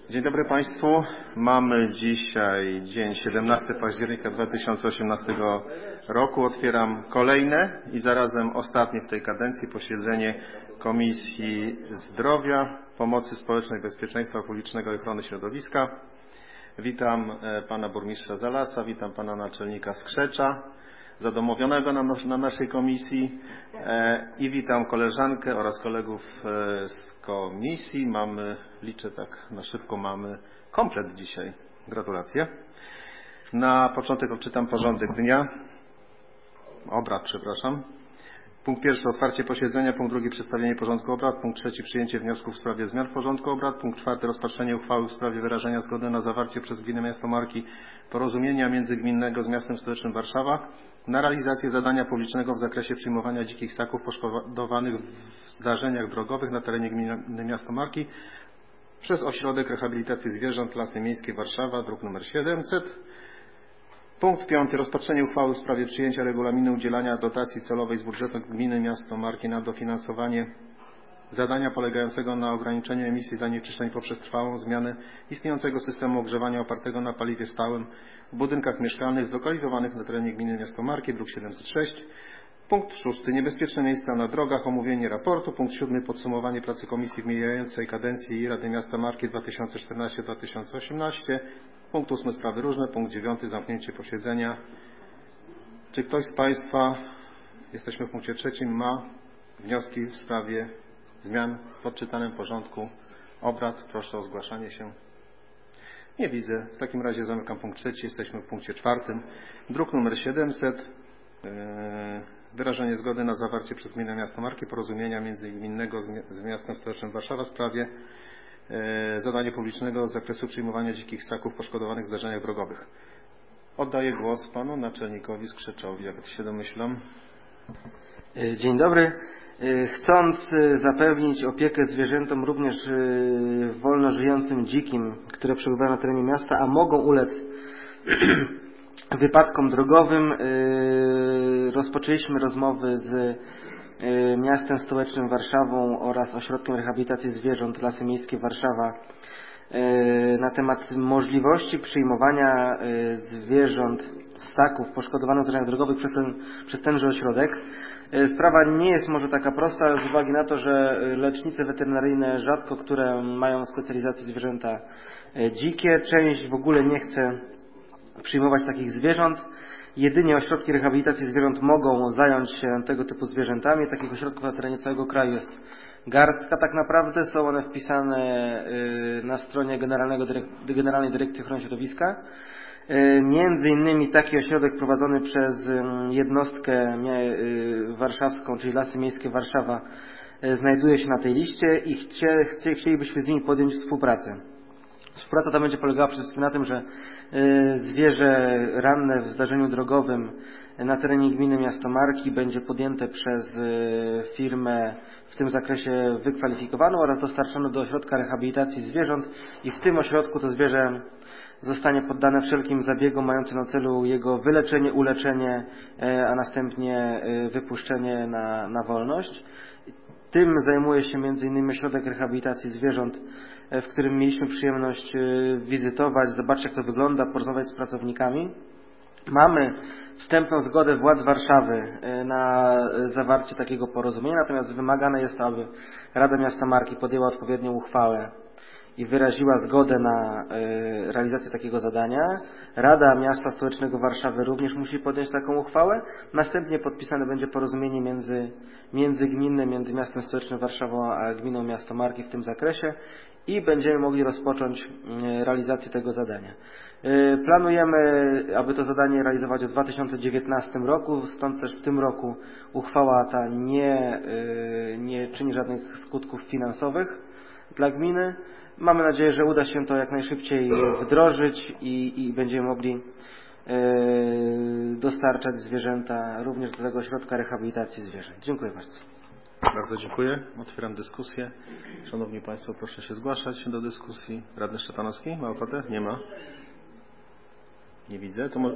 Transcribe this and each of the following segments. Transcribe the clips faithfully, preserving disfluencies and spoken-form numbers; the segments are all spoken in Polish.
Dzień dobry Państwu. Mamy dzisiaj dzień siedemnastego października dwa tysiące osiemnastego roku. Otwieram kolejne i zarazem ostatnie w tej kadencji posiedzenie Komisji Zdrowia, Pomocy Społecznej, Bezpieczeństwa Publicznego i Ochrony Środowiska. Witam Pana Burmistrza Zalasa, witam Pana Naczelnika Skrzecza, zadomowionego na, na naszej komisji e, i witam koleżankę oraz kolegów e, z komisji. Mamy, liczę tak na szybko, mamy komplet dzisiaj. Gratulacje. Na początek odczytam porządek dnia. Obrad, przepraszam. Punkt pierwszy, otwarcie posiedzenia. Punkt drugi, przedstawienie porządku obrad. Punkt trzeci, przyjęcie wniosków w sprawie zmian w porządku obrad. Punkt czwarty, rozpatrzenie uchwały w sprawie wyrażenia zgody na zawarcie przez Gminę Miasto Marki porozumienia międzygminnego z Miastem Stołecznym Warszawa na realizację zadania publicznego w zakresie przyjmowania dzikich ssaków poszkodowanych w zdarzeniach drogowych na terenie Gminy Miasto Marki przez Ośrodek Rehabilitacji Zwierząt Lasy Miejskie Warszawa, druk nr siedemset. Punkt piąty. Rozpatrzenie uchwały w sprawie przyjęcia regulaminu udzielania dotacji celowej z budżetu Gminy Miasto Marki na dofinansowanie zadania polegającego na ograniczeniu emisji zanieczyszczeń poprzez trwałą zmianę istniejącego systemu ogrzewania opartego na paliwie stałym w budynkach mieszkalnych zlokalizowanych na terenie Gminy Miasto Marki, druk siedemset sześć. Punkt szósty. Niebezpieczne miejsca na drogach. Omówienie raportu. Punkt siódmy. Podsumowanie pracy Komisji w mijającej kadencji Rady Miasta Marki dwa tysiące czternasty do dwa tysiące osiemnastego. Punkt ósmy. Sprawy różne. Punkt dziewiąty. Zamknięcie posiedzenia. Czy ktoś z Państwa, jesteśmy w punkcie trzecim, ma wnioski w sprawie zmian w odczytanym porządku obrad? Proszę o zgłaszanie się. Nie widzę. W takim razie zamykam punkt trzeci. Jesteśmy w punkcie czwartym. Druk numer siedemset. Wyrażenie zgody na zawarcie przez Gminę Miasto Marki porozumienia międzygminnego z Miastem Stołecznym Warszawa w sprawie zadania publicznego z zakresu przyjmowania dzikich ssaków poszkodowanych w zdarzeniach drogowych. Oddaję głos Panu Naczelnikowi Skrzeczowi, jak się domyślam. Dzień dobry. Chcąc zapewnić opiekę zwierzętom również wolno żyjącym dzikim, które przebywają na terenie miasta, a mogą ulec wypadkom drogowym, rozpoczęliśmy rozmowy z Miastem Stołecznym Warszawą oraz Ośrodkiem Rehabilitacji Zwierząt Lasy Miejskie Warszawa na temat możliwości przyjmowania zwierząt, ssaków poszkodowanych w zdarzeniach drogowych przez, ten, przez tenże ośrodek. Sprawa nie jest może taka prosta z uwagi na to, że lecznice weterynaryjne rzadko które mają specjalizację zwierzęta dzikie. Część w ogóle nie chce przyjmować takich zwierząt. Jedynie ośrodki rehabilitacji zwierząt mogą zająć się tego typu zwierzętami. Takich ośrodków na terenie całego kraju jest garstka tak naprawdę. Są one wpisane na stronie Generalnego Dyrek- Generalnej Dyrekcji Ochrony Środowiska. Między innymi taki ośrodek prowadzony przez jednostkę warszawską, czyli Lasy Miejskie Warszawa, znajduje się na tej liście i chcie, chcielibyśmy z nimi podjąć współpracę. Współpraca ta będzie polegała przede wszystkim na tym, że zwierzę ranne w zdarzeniu drogowym na terenie Gminy Miasto Marki będzie podjęte przez firmę w tym zakresie wykwalifikowaną oraz dostarczone do ośrodka rehabilitacji zwierząt i w tym ośrodku to zwierzę zostanie poddane wszelkim zabiegom mającym na celu jego wyleczenie, uleczenie, a następnie wypuszczenie na, na wolność. Tym zajmuje się między innymi Ośrodek Rehabilitacji Zwierząt, w którym mieliśmy przyjemność wizytować, zobaczyć jak to wygląda, porozmawiać z pracownikami. Mamy wstępną zgodę władz Warszawy na zawarcie takiego porozumienia, natomiast wymagane jest to, aby Rada Miasta Marki podjęła odpowiednią uchwałę i wyraziła zgodę na realizację takiego zadania. Rada Miasta Stołecznego Warszawy również musi podjąć taką uchwałę. Następnie podpisane będzie porozumienie między, międzygminne między Miastem Stołecznym Warszawą a Gminą Miasto Marki w tym zakresie i będziemy mogli rozpocząć realizację tego zadania. Planujemy, aby to zadanie realizować w dwa tysiące dziewiętnastym roku, stąd też w tym roku uchwała ta nie, nie czyni żadnych skutków finansowych dla gminy. Mamy nadzieję, że uda się to jak najszybciej wdrożyć i, i będziemy mogli dostarczać zwierzęta również do tego ośrodka rehabilitacji zwierząt. Dziękuję bardzo. Bardzo dziękuję. Otwieram dyskusję. Szanowni Państwo, proszę się zgłaszać do dyskusji. Radny Szczepanowski ma ochotę? Nie ma. Nie widzę. To, mo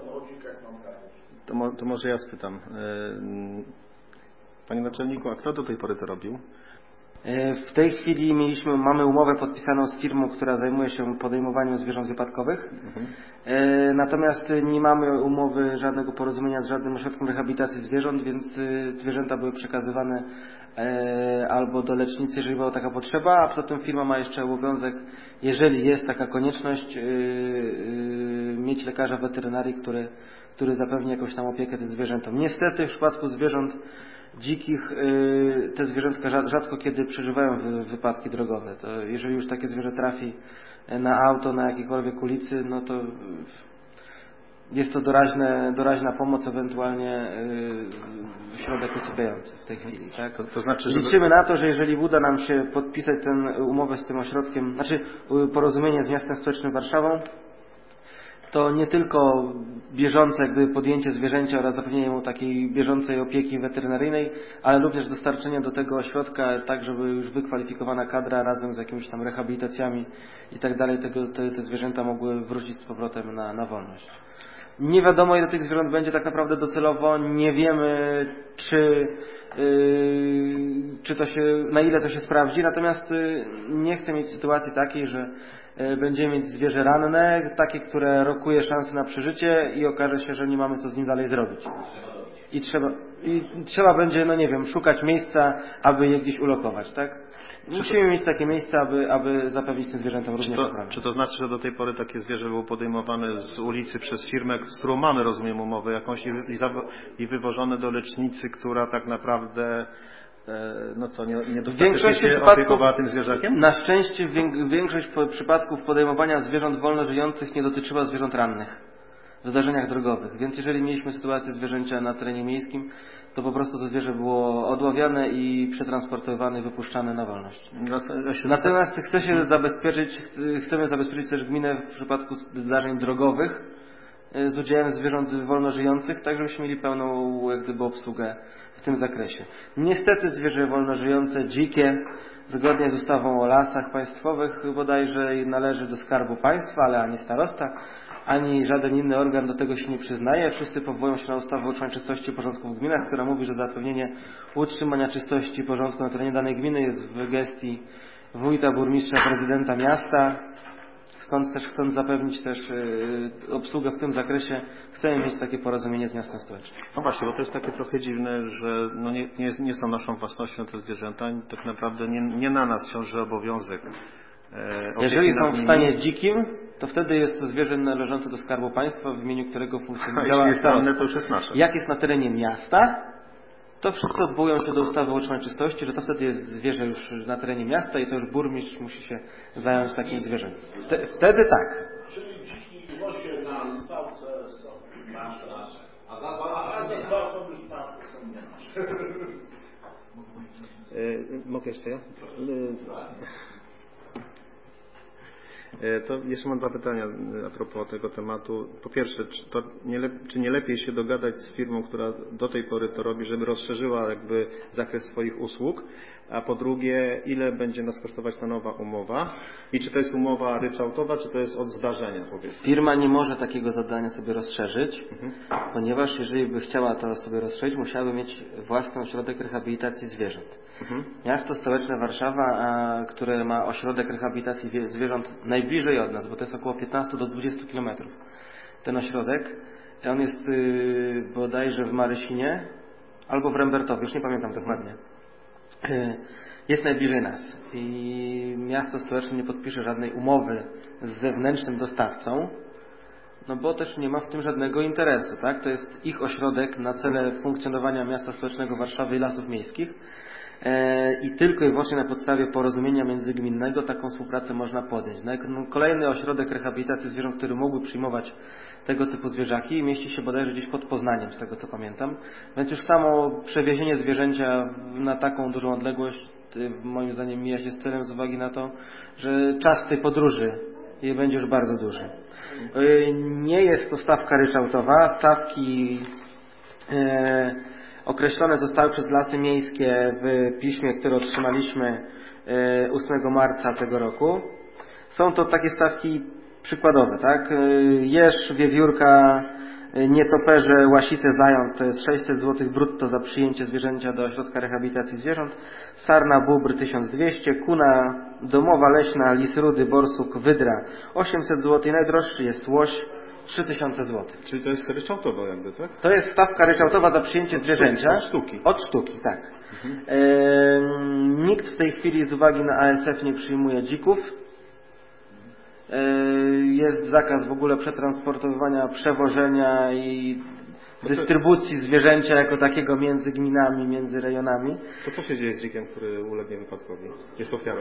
to, mo to może ja spytam. Panie Naczelniku, a kto do tej pory to robił? W tej chwili mieliśmy, mamy umowę podpisaną z firmą, która zajmuje się podejmowaniem zwierząt wypadkowych. Mhm. Natomiast nie mamy umowy, żadnego porozumienia z żadnym ośrodkiem rehabilitacji zwierząt, więc zwierzęta były przekazywane albo do lecznicy, jeżeli była taka potrzeba, a poza tym firma ma jeszcze obowiązek, jeżeli jest taka konieczność, mieć lekarza weterynarii, który, który zapewni jakąś tam opiekę tym zwierzętom. Niestety w przypadku zwierząt dzikich te zwierzętka rzadko kiedy przeżywają wypadki drogowe. To jeżeli już takie zwierzę trafi na auto, na jakiejkolwiek ulicy, no to jest to doraźne, doraźna pomoc, ewentualnie środek usypiający w tej chwili. Tak? To, to znaczy, żeby... Liczymy na to, że jeżeli uda nam się podpisać tę umowę z tym ośrodkiem, znaczy porozumienie z miastem stołecznym Warszawą, to nie tylko bieżące jakby podjęcie zwierzęcia oraz zapewnienie mu takiej bieżącej opieki weterynaryjnej, ale również dostarczenie do tego ośrodka, tak żeby już wykwalifikowana kadra razem z jakimiś tam rehabilitacjami i tak dalej, tego, te, te zwierzęta mogły wrócić z powrotem na, na wolność. Nie wiadomo, ile tych zwierząt będzie tak naprawdę docelowo, nie wiemy, czy, yy, czy to się, na ile to się sprawdzi, natomiast yy, nie chcę mieć sytuacji takiej, że yy, będziemy mieć zwierzę ranne, takie, które rokuje szansę na przeżycie i okaże się, że nie mamy co z nim dalej zrobić. I trzeba, i trzeba będzie, no nie wiem, szukać miejsca, aby je gdzieś ulokować, tak? Musimy mieć takie miejsca, aby, aby zapewnić tym zwierzętom również ochronę. Czy to znaczy, że do tej pory takie zwierzę było podejmowane z ulicy przez firmę, z którą mamy, rozumiem, umowę jakąś i, i, za, i wywożone do lecznicy, która tak naprawdę e, no co, nie, nie dostatecznie się opiekowała tym zwierzakiem? Na szczęście większość przypadków podejmowania zwierząt wolno żyjących nie dotyczyła zwierząt rannych w zdarzeniach drogowych, więc jeżeli mieliśmy sytuację zwierzęcia na terenie miejskim, to po prostu to zwierzę było odławiane i przetransportowane i wypuszczane na wolność. Natomiast chce się zabezpieczyć, chcemy zabezpieczyć też gminę w przypadku zdarzeń drogowych z udziałem zwierząt wolno żyjących, tak żebyśmy mieli pełną jak gdyby obsługę w tym zakresie. Niestety zwierzę wolno żyjące, dzikie, zgodnie z ustawą o lasach państwowych bodajże należy do Skarbu Państwa, ale ani starosta, ani żaden inny organ do tego się nie przyznaje. Wszyscy powołują się na ustawę o utrzymaniu czystości i porządku w gminach, która mówi, że zapewnienie utrzymania czystości i porządku na terenie danej gminy jest w gestii wójta, burmistrza, prezydenta miasta. Stąd też chcąc zapewnić też yy, obsługę w tym zakresie, chcemy mieć takie porozumienie z miastem stołecznym. No właśnie, bo to jest takie trochę dziwne, że no nie, nie, nie są naszą własnością te zwierzęta, tak naprawdę nie, nie na nas ciąży obowiązek. E, Jeżeli są w stanie dzikim, to wtedy jest to zwierzę należące do Skarbu Państwa, w imieniu którego funkcjonuje. A jeśli jest ranne, to już jest nasze. Jak jest na terenie miasta, to wszyscy odwołują się do ustawy o utrzymaniu czystości, że to wtedy jest zwierzę już na terenie miasta i to już burmistrz musi się zająć takim zwierzęciem. Wtedy tak. Czyli dziki łosie na spałce są nasze, nasze. A za spałką już spałce są nie nasze. Mogę jeszcze ja? To jeszcze mam dwa pytania a propos tego tematu. Po pierwsze, czy, to nie lep- czy nie lepiej się dogadać z firmą, która do tej pory to robi, żeby rozszerzyła jakby zakres swoich usług? A po drugie, ile będzie nas kosztować ta nowa umowa? I czy to jest umowa ryczałtowa, czy to jest od zdarzenia, powiedzmy? Firma nie może takiego zadania sobie rozszerzyć, mhm. ponieważ jeżeli by chciała to sobie rozszerzyć, musiałaby mieć własny ośrodek rehabilitacji zwierząt. Mhm. Miasto stołeczne Warszawa, a, które ma ośrodek rehabilitacji zwierząt najbliżej od nas, bo to jest około piętnaście do dwudziestu kilometrów. Ten ośrodek, on jest yy, bodajże w Marysinie albo w Rembertowie, już nie pamiętam dokładnie. Jest najbliżej nas i miasto stołeczne nie podpisze żadnej umowy z zewnętrznym dostawcą, no bo też nie ma w tym żadnego interesu, tak? To jest ich ośrodek na cele funkcjonowania miasta stołecznego Warszawy i Lasów Miejskich i tylko i wyłącznie na podstawie porozumienia międzygminnego taką współpracę można podjąć. No, kolejny ośrodek rehabilitacji zwierząt, który mógłby przyjmować tego typu zwierzaki, mieści się bodajże gdzieś pod Poznaniem, z tego co pamiętam. Więc już samo przewiezienie zwierzęcia na taką dużą odległość moim zdaniem mija się z celem z uwagi na to, że czas tej podróży będzie już bardzo duży. Nie jest to stawka ryczałtowa. Stawki e, określone zostały przez Lasy Miejskie w piśmie, które otrzymaliśmy ósmego marca tego roku. Są to takie stawki przykładowe, tak? Jeż, wiewiórka, nietoperze, łasice, zając to jest sześćset złotych brutto za przyjęcie zwierzęcia do ośrodka rehabilitacji zwierząt, sarna, bóbr tysiąc dwieście, kuna domowa, leśna, lis rudy, borsuk, wydra osiemset złotych, najdroższy jest łoś trzy tysiące złotych. Czyli to jest ryczałtowo jakby, tak? To jest stawka ryczałtowa za przyjęcie Od zwierzęcia. Od sztuki. Od sztuki, tak. Mhm. E, nikt w tej chwili z uwagi na A S F nie przyjmuje dzików. E, jest zakaz w ogóle przetransportowywania, przewożenia i dystrybucji zwierzęcia jako takiego między gminami, między rejonami. To co się dzieje z dzikiem, który ulegnie wypadkowi? Jest ofiarą.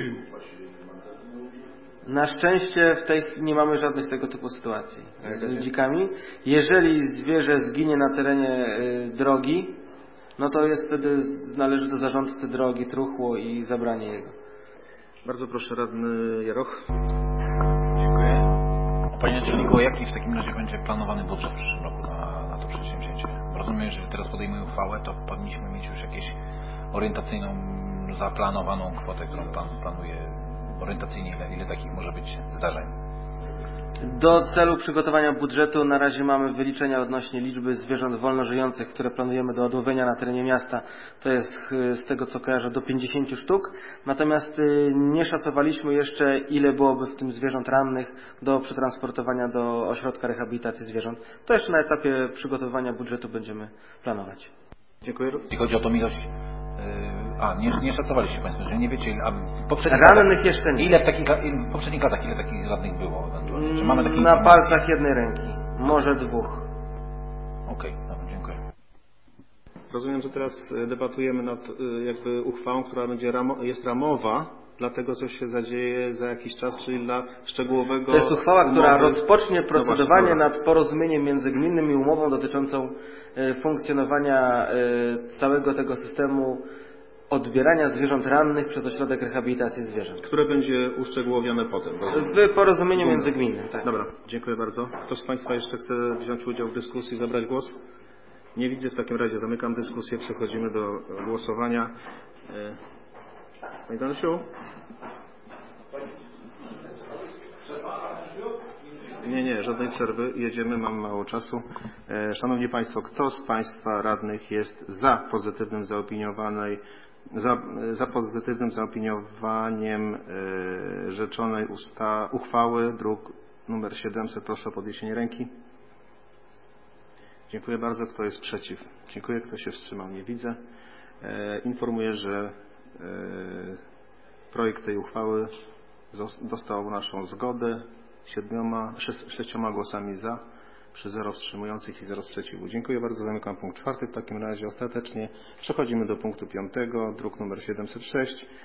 Na szczęście w tej chwili nie mamy żadnych tego typu sytuacji z dzikami. Jeżeli zwierzę zginie na terenie y, drogi, no to jest wtedy należy do zarządcy drogi truchło i zabranie jego. Bardzo proszę, radny Jaroch. Dziękuję. Panie naczelniku, jaki w takim razie będzie planowany budżet w przyszłym roku na, na to przedsięwzięcie? Rozumiem, że teraz podejmuję uchwałę, to powinniśmy mieć już jakąś orientacyjną, zaplanowaną kwotę, którą pan planuje orientacyjnie, ile, ile takich może być zdarzeń. Do celu przygotowania budżetu na razie mamy wyliczenia odnośnie liczby zwierząt wolnożyjących, które planujemy do odłowienia na terenie miasta. To jest z tego co kojarzę do pięćdziesięciu sztuk. Natomiast nie szacowaliśmy jeszcze, ile byłoby w tym zwierząt rannych do przetransportowania do ośrodka rehabilitacji zwierząt. To jeszcze na etapie przygotowywania budżetu będziemy planować. Dziękuję. Jeśli chodzi o tą ilość, yy, a nie, nie szacowaliście Państwo, że nie wiecie, a w poprzednich rannych latach, jeszcze nie. Ile w, takich, w poprzednich latach, ile takich radnych było ewentualnie? Czy mamy takie Na informacje? palcach jednej ręki, może dwóch. Okej, okay, no, dziękuję. Rozumiem, że teraz debatujemy nad jakby uchwałą, która będzie ramo, jest ramowa dla tego, co się zadzieje za jakiś czas, czyli dla szczegółowego... To jest uchwała, umowy. która rozpocznie procedowanie no nad porozumieniem międzygminnym i umową dotyczącą funkcjonowania całego tego systemu odbierania zwierząt rannych przez ośrodek rehabilitacji zwierząt. Które będzie uszczegółowione potem. W porozumieniu międzygminnym, tak. Dobra, dziękuję bardzo. Ktoś z Państwa jeszcze chce wziąć udział w dyskusji, zabrać głos? Nie widzę, w takim razie zamykam dyskusję, przechodzimy do głosowania. Panie Danusiu? Nie, nie, żadnej przerwy. Jedziemy, mamy mało czasu. Szanowni Państwo, kto z Państwa radnych jest za pozytywnym zaopiniowanej, za, za pozytywnym zaopiniowaniem e, rzeczonej usta, uchwały, druk numer siedemset? Proszę o podniesienie ręki. Dziękuję bardzo. Kto jest przeciw? Dziękuję. Kto się wstrzymał? Nie widzę. E, informuję, że e, projekt tej uchwały dostał naszą zgodę siedmioma, sześcioma głosami za, przy zero wstrzymujących i zero sprzeciwu. Dziękuję bardzo. Zamykam punkt czwarty. W takim razie ostatecznie przechodzimy do punktu piątego, druk numer siedemset sześć. E,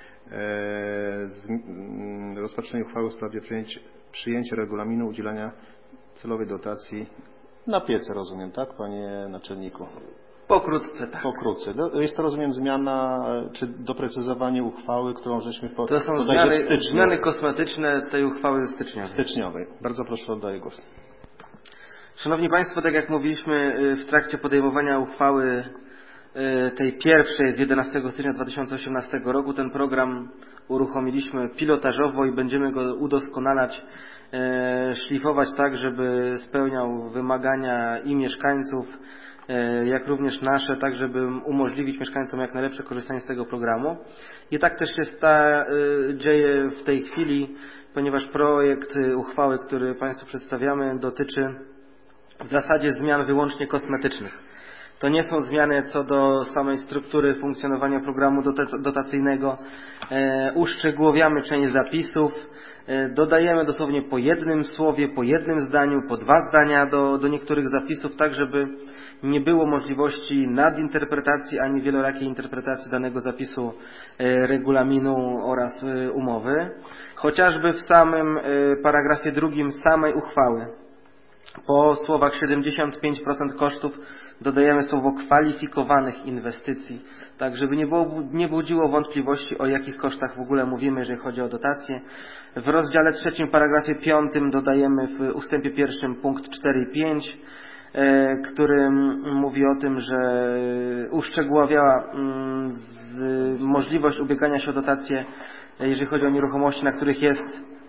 z, m, rozpatrzenie uchwały w sprawie przyjęcia, przyjęcia regulaminu udzielania celowej dotacji na piece, rozumiem, tak, panie naczelniku? Pokrótce, tak. Pokrótce. Jest to, rozumiem, zmiana czy doprecyzowanie uchwały, którą żeśmy po, to są zmiany, zmiany kosmetyczne tej uchwały styczniowej. styczniowej. Bardzo proszę, oddaję głos. Szanowni Państwo, tak jak mówiliśmy w trakcie podejmowania uchwały tej pierwszej z jedenastego stycznia dwa tysiące osiemnastego roku, ten program uruchomiliśmy pilotażowo i będziemy go udoskonalać, szlifować tak, żeby spełniał wymagania i mieszkańców, jak również nasze, tak żeby umożliwić mieszkańcom jak najlepsze korzystanie z tego programu. I tak też się sta, dzieje w tej chwili, ponieważ projekt uchwały, który Państwu przedstawiamy, dotyczy w zasadzie zmian wyłącznie kosmetycznych. To nie są zmiany co do samej struktury funkcjonowania programu dotacyjnego. E, uszczegółowiamy część zapisów, e, dodajemy dosłownie po jednym słowie, po jednym zdaniu, po dwa zdania do, do niektórych zapisów, tak żeby nie było możliwości nadinterpretacji ani wielorakiej interpretacji danego zapisu e, regulaminu oraz e, umowy. Chociażby w samym e, paragrafie drugim samej uchwały po słowach siedemdziesiąt pięć procent kosztów dodajemy słowo kwalifikowanych inwestycji, tak żeby nie, było, nie budziło wątpliwości, o jakich kosztach w ogóle mówimy, jeżeli chodzi o dotacje. W rozdziale trzecim, paragrafie piątym dodajemy w ustępie pierwszym punkt cztery i pięć, e, który mówi o tym, że uszczegółowiała mm, z, możliwość ubiegania się o dotacje, jeżeli chodzi o nieruchomości, na których jest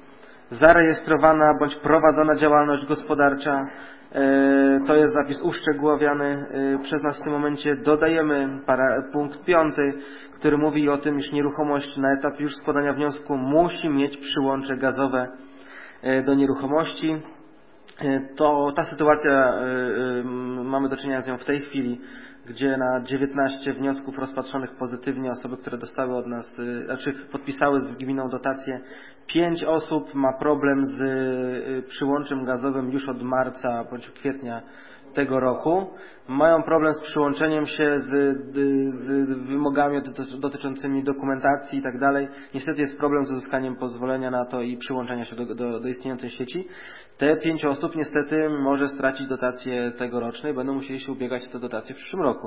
zarejestrowana bądź prowadzona działalność gospodarcza. To jest zapis uszczegółowiany przez nas w tym momencie. Dodajemy para, punkt piąty, który mówi o tym, iż nieruchomość na etapie już składania wniosku musi mieć przyłącze gazowe do nieruchomości. To ta sytuacja, mamy do czynienia z nią w tej chwili, gdzie na dziewiętnaście wniosków rozpatrzonych pozytywnie osoby, które dostały od nas, znaczy podpisały z gminą dotację, pięć osób ma problem z przyłączem gazowym już od marca bądź kwietnia tego roku. Mają problem z przyłączeniem się z, z wymogami dotyczącymi dokumentacji i tak dalej. Niestety jest problem z uzyskaniem pozwolenia na to i przyłączenia się do, do, do istniejącej sieci. Te pięć osób niestety może stracić dotację tegorocznej, będą musieli się ubiegać o te dotacje w przyszłym roku.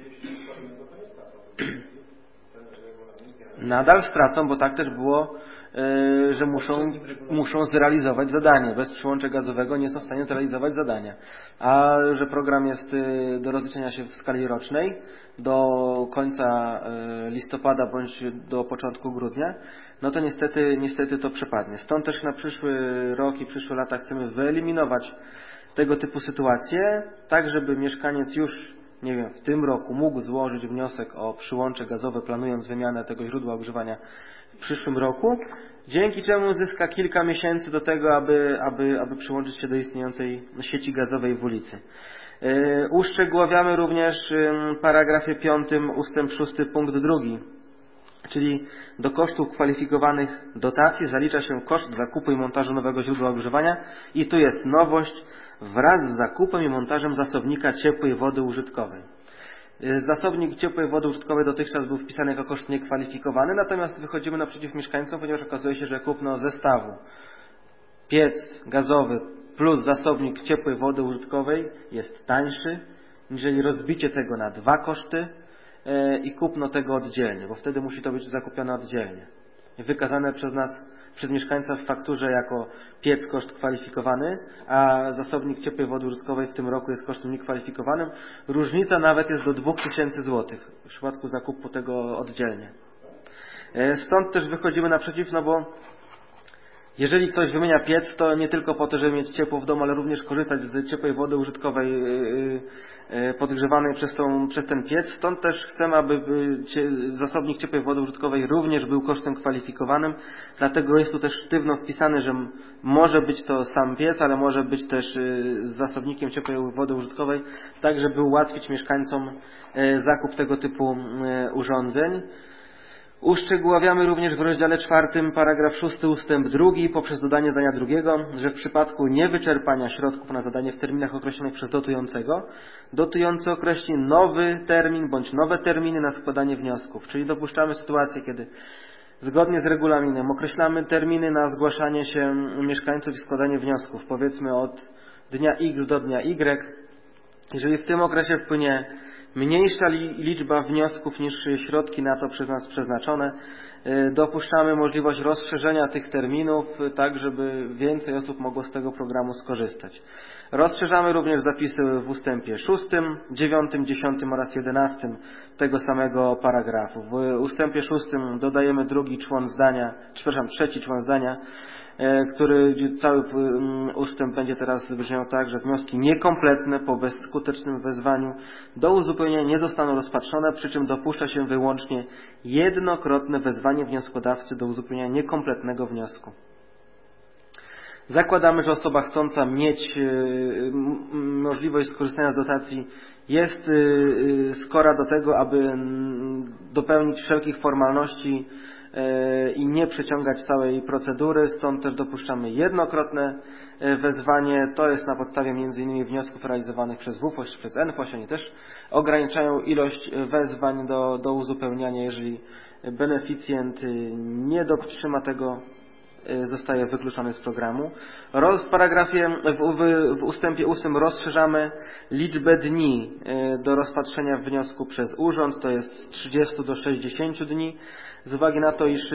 Nadal stracą, bo tak też było, że muszą, muszą zrealizować zadanie. Bez przyłącza gazowego nie są w stanie zrealizować zadania. A że program jest do rozliczenia się w skali rocznej do końca listopada bądź do początku grudnia, no to niestety, niestety to przepadnie. Stąd też na przyszły rok i przyszłe lata chcemy wyeliminować tego typu sytuacje, tak żeby mieszkaniec już, nie wiem, w tym roku mógł złożyć wniosek o przyłącze gazowe, planując wymianę tego źródła ogrzewania w przyszłym roku, dzięki czemu zyska kilka miesięcy do tego, aby, aby, aby przyłączyć się do istniejącej sieci gazowej w ulicy. Yy, uszczegóławiamy również w paragrafie piątym ustęp szósty punkt drugi, czyli do kosztów kwalifikowanych dotacji zalicza się koszt zakupu i montażu nowego źródła ogrzewania i tu jest nowość, wraz z zakupem i montażem zasobnika ciepłej wody użytkowej. Zasobnik ciepłej wody użytkowej dotychczas był wpisany jako koszt niekwalifikowany, natomiast wychodzimy naprzeciw mieszkańcom, ponieważ okazuje się, że kupno zestawu piec gazowy plus zasobnik ciepłej wody użytkowej jest tańszy, niżeli rozbicie tego na dwa koszty i kupno tego oddzielnie, bo wtedy musi to być zakupione oddzielnie. Wykazane przez nas, przez mieszkańca w fakturze jako piec koszt kwalifikowany, a zasobnik ciepłej wody użytkowej w tym roku jest kosztem niekwalifikowanym. Różnica nawet jest do dwóch tysięcy złotych w przypadku zakupu tego oddzielnie. Stąd też wychodzimy naprzeciw, no bo jeżeli ktoś wymienia piec, to nie tylko po to, żeby mieć ciepło w domu, ale również korzystać z ciepłej wody użytkowej podgrzewanej przez, tą, przez ten piec. Stąd też chcemy, aby zasobnik ciepłej wody użytkowej również był kosztem kwalifikowanym. Dlatego jest tu też sztywno wpisane, że może być to sam piec, ale może być też z zasobnikiem ciepłej wody użytkowej, tak żeby ułatwić mieszkańcom zakup tego typu urządzeń. Uszczegóławiamy również w rozdziale czwartym paragraf szósty ustęp drugi poprzez dodanie zdania drugiego, że w przypadku niewyczerpania środków na zadanie w terminach określonych przez dotującego, dotujący określi nowy termin bądź nowe terminy na składanie wniosków. Czyli dopuszczamy sytuację, kiedy zgodnie z regulaminem określamy terminy na zgłaszanie się mieszkańców i składanie wniosków, powiedzmy od dnia X do dnia Y. Jeżeli w tym okresie wpłynie mniejsza liczba wniosków niż środki na to przez nas przeznaczone, dopuszczamy możliwość rozszerzenia tych terminów, tak żeby więcej osób mogło z tego programu skorzystać. Rozszerzamy również zapisy w ustępie szóstym, dziewiątym, dziesiątym oraz jedenastym tego samego paragrafu. W ustępie szóstym dodajemy drugi człon zdania, przepraszam, trzeci człon zdania, który cały ustęp będzie teraz brzmiał tak, że wnioski niekompletne po bezskutecznym wezwaniu do uzupełnienia nie zostaną rozpatrzone, przy czym dopuszcza się wyłącznie jednokrotne wezwanie wnioskodawcy do uzupełnienia niekompletnego wniosku. Zakładamy, że osoba chcąca mieć możliwość skorzystania z dotacji jest skora do tego, aby dopełnić wszelkich formalności i nie przeciągać całej procedury, stąd też dopuszczamy jednokrotne wezwanie. To jest na podstawie między innymi wniosków realizowanych przez W F O czy przez N F O. Oni też ograniczają ilość wezwań do, do uzupełniania. Jeżeli beneficjent nie dotrzyma tego, zostaje wykluczony z programu. Roz, w paragrafie, w, w, w ustępie ósmym rozszerzamy liczbę dni do rozpatrzenia wniosku przez urząd, to jest z trzydziestu do sześćdziesięciu dni. Z uwagi na to, iż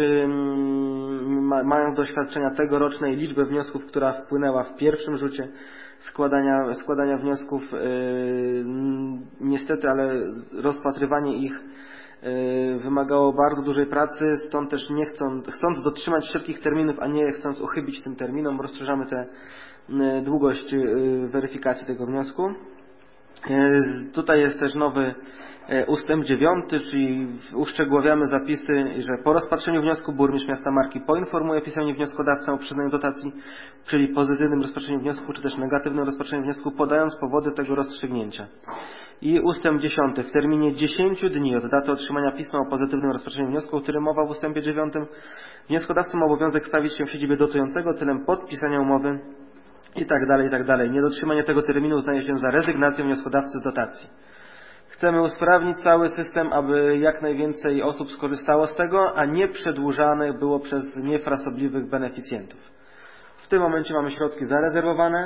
ma, mając doświadczenia tegorocznej liczbę wniosków, która wpłynęła w pierwszym rzucie składania, składania wniosków, yy, niestety, ale rozpatrywanie ich wymagało bardzo dużej pracy, stąd też nie chcąc, chcąc dotrzymać wszelkich terminów, a nie chcąc uchybić tym terminom, rozszerzamy tę długość weryfikacji tego wniosku. Tutaj jest też nowy ustęp dziewiąty, czyli uszczegóławiamy zapisy, że po rozpatrzeniu wniosku burmistrz miasta Marki poinformuje pisemnie wnioskodawcę o przyznaniu dotacji, czyli pozytywnym rozpatrzeniu wniosku, czy też negatywnym rozpatrzeniu wniosku, podając powody tego rozstrzygnięcia. I ustęp dziesiąty. W terminie dziesięciu dni od daty otrzymania pisma o pozytywnym rozpatrzeniu wniosku, o którym mowa w ustępie dziewiątym, wnioskodawca ma obowiązek stawić się w siedzibie dotującego celem podpisania umowy i tak dalej, i tak dalej. Niedotrzymanie tego terminu uznaje się za rezygnację wnioskodawcy z dotacji. Chcemy usprawnić cały system, aby jak najwięcej osób skorzystało z tego, a nie przedłużane było przez niefrasobliwych beneficjentów. W tym momencie mamy środki zarezerwowane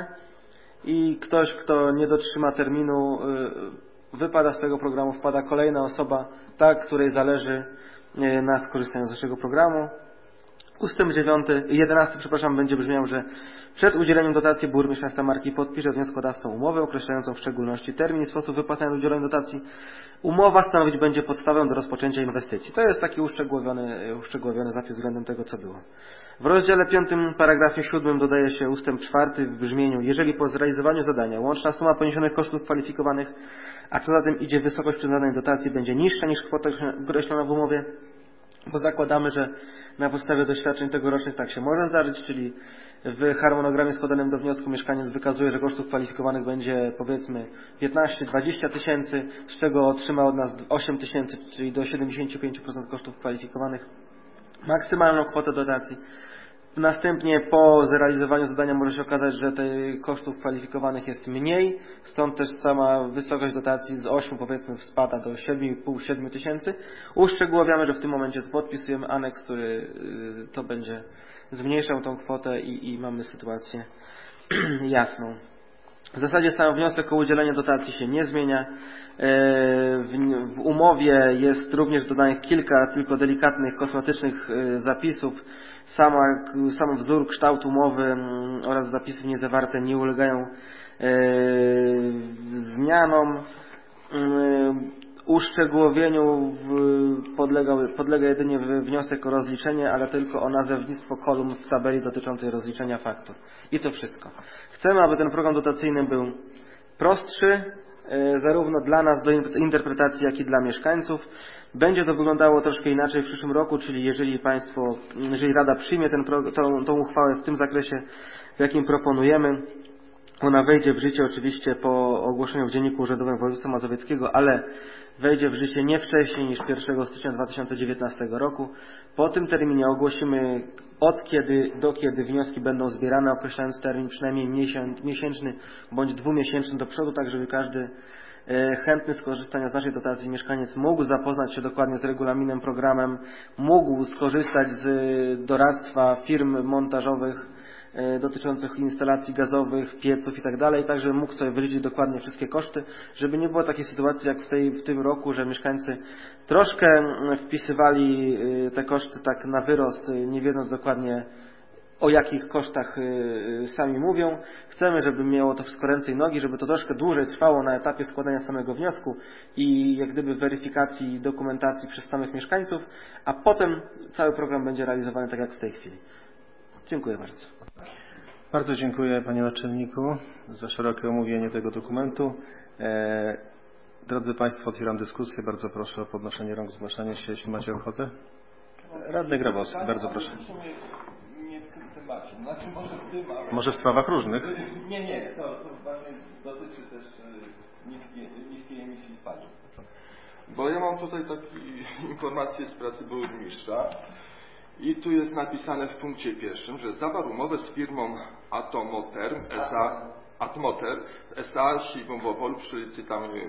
i ktoś, kto nie dotrzyma terminu, wypada z tego programu, wpada kolejna osoba, ta, której zależy na skorzystaniu z naszego programu. Ustęp dziewiąty, jedenasty, przepraszam, będzie brzmiał, że przed udzieleniem dotacji burmistrz miasta Marki podpisze z wnioskodawcą umowę określającą w szczególności termin i sposób wypłacania lub udzielenia dotacji. Umowa stanowić będzie podstawę do rozpoczęcia inwestycji. To jest taki uszczegółowiony, uszczegółowiony zapis względem tego, co było. W rozdziale piątym, paragrafie siódmym dodaje się ustęp czwarty w brzmieniu: jeżeli po zrealizowaniu zadania łączna suma poniesionych kosztów kwalifikowanych, a co za tym idzie wysokość przyznanej dotacji, będzie niższa niż kwota określona w umowie, bo zakładamy, że na podstawie doświadczeń tegorocznych tak się może zdarzyć, czyli w harmonogramie składanym do wniosku mieszkaniec wykazuje, że kosztów kwalifikowanych będzie powiedzmy piętnaście do dwudziestu tysięcy, z czego otrzyma od nas osiem tysięcy, czyli do siedemdziesięciu pięciu procent kosztów kwalifikowanych, maksymalną kwotę dotacji. Następnie po zrealizowaniu zadania może się okazać, że tych kosztów kwalifikowanych jest mniej, stąd też sama wysokość dotacji z ośmiu powiedzmy spada do siedmiu i pół do siedmiu tysięcy. Uszczegóławiamy, że w tym momencie podpisujemy aneks, który to będzie zmniejszał tą kwotę i, i mamy sytuację jasną. W zasadzie sam wniosek o udzielenie dotacji się nie zmienia. W, w umowie jest również dodanych kilka tylko delikatnych, kosmetycznych zapisów. Sama, sam wzór, kształt umowy oraz zapisy w niej zawarte nie ulegają e, zmianom. E, uszczegółowieniu w, podlega, podlega jedynie wniosek o rozliczenie, ale tylko o nazewnictwo kolumn w tabeli dotyczącej rozliczenia faktur. I to wszystko. Chcemy, aby ten program dotacyjny był prostszy, zarówno dla nas do interpretacji, jak i dla mieszkańców. Będzie to wyglądało troszkę inaczej w przyszłym roku, czyli jeżeli Państwo, jeżeli Rada przyjmie ten, tą, tą uchwałę w tym zakresie, w jakim proponujemy, ona wejdzie w życie oczywiście po ogłoszeniu w Dzienniku Urzędowym Województwa Mazowieckiego, ale wejdzie w życie nie wcześniej niż pierwszego stycznia dwa tysiące dziewiętnastego roku. Po tym terminie ogłosimy od kiedy do kiedy wnioski będą zbierane, określając termin przynajmniej miesięczny bądź dwumiesięczny do przodu, tak żeby każdy chętny z korzystania z naszej dotacji mieszkaniec mógł zapoznać się dokładnie z regulaminem, programem, mógł skorzystać z doradztwa firm montażowych dotyczących instalacji gazowych, pieców i tak dalej, tak żeby mógł sobie wyliczyć dokładnie wszystkie koszty, żeby nie było takiej sytuacji jak w, tej, w tym roku, że mieszkańcy troszkę wpisywali te koszty tak na wyrost, nie wiedząc dokładnie o jakich kosztach sami mówią. Chcemy, żeby miało to wszystko ręce i nogi, żeby to troszkę dłużej trwało na etapie składania samego wniosku i jak gdyby weryfikacji dokumentacji przez samych mieszkańców, a potem cały program będzie realizowany tak jak w tej chwili. Dziękuję bardzo. Bardzo dziękuję Panie Naczelniku za szerokie omówienie tego dokumentu. E, drodzy Państwo, otwieram dyskusję. Bardzo proszę o podnoszenie rąk, zgłaszanie się, jeśli macie ochotę. Radny Grabowski, bardzo proszę. Nie w tym temacie. Znaczy może w tym, ale... Może w sprawach różnych? Nie, nie. To, to właśnie dotyczy też niskiej, niskiej emisji spalin. Bo ja mam tutaj takie informacje z pracy burmistrza. I tu jest napisane w punkcie pierwszym, że zawarł umowę z firmą Atomoter S A, Atmoter S A Siwowopol przy licytowaniu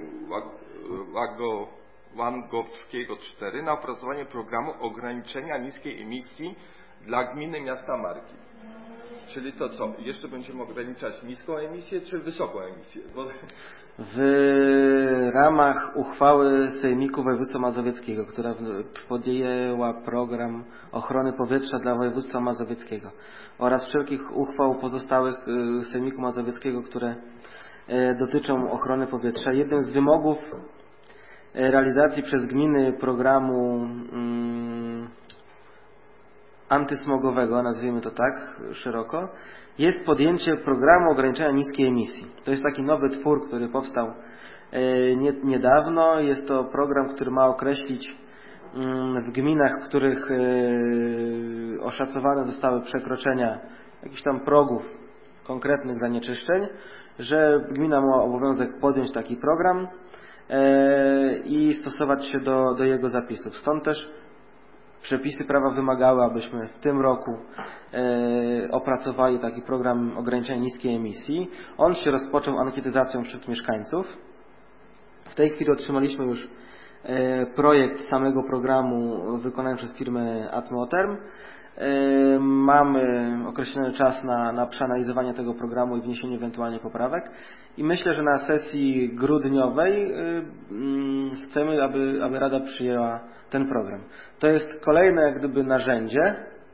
Łago, Łangowskiego cztery na opracowanie programu ograniczenia niskiej emisji dla gminy miasta Marki. Czyli to co? Jeszcze będziemy ograniczać niską emisję czy wysoką emisję? Bo... W ramach uchwały Sejmiku Województwa Mazowieckiego, która podjęła program ochrony powietrza dla Województwa Mazowieckiego oraz wszelkich uchwał pozostałych Sejmiku Mazowieckiego, które dotyczą ochrony powietrza, jednym z wymogów realizacji przez gminy programu mm, antysmogowego, nazwijmy to tak szeroko, jest podjęcie programu ograniczenia niskiej emisji. To jest taki nowy twór, który powstał nie, niedawno. Jest to program, który ma określić w gminach, w których oszacowane zostały przekroczenia jakichś tam progów konkretnych zanieczyszczeń, że gmina ma obowiązek podjąć taki program i stosować się do, do jego zapisów. Stąd też przepisy prawa wymagały, abyśmy w tym roku e, opracowali taki program ograniczenia niskiej emisji. On się rozpoczął ankietyzacją wśród mieszkańców. W tej chwili otrzymaliśmy już e, projekt samego programu wykonany przez firmę Atmotherm. E, mamy określony czas na, na przeanalizowanie tego programu i wniesienie ewentualnie poprawek. I myślę, że na sesji grudniowej e, mm, chcemy, aby, aby Rada przyjęła ten program. To jest kolejne jak gdyby narzędzie,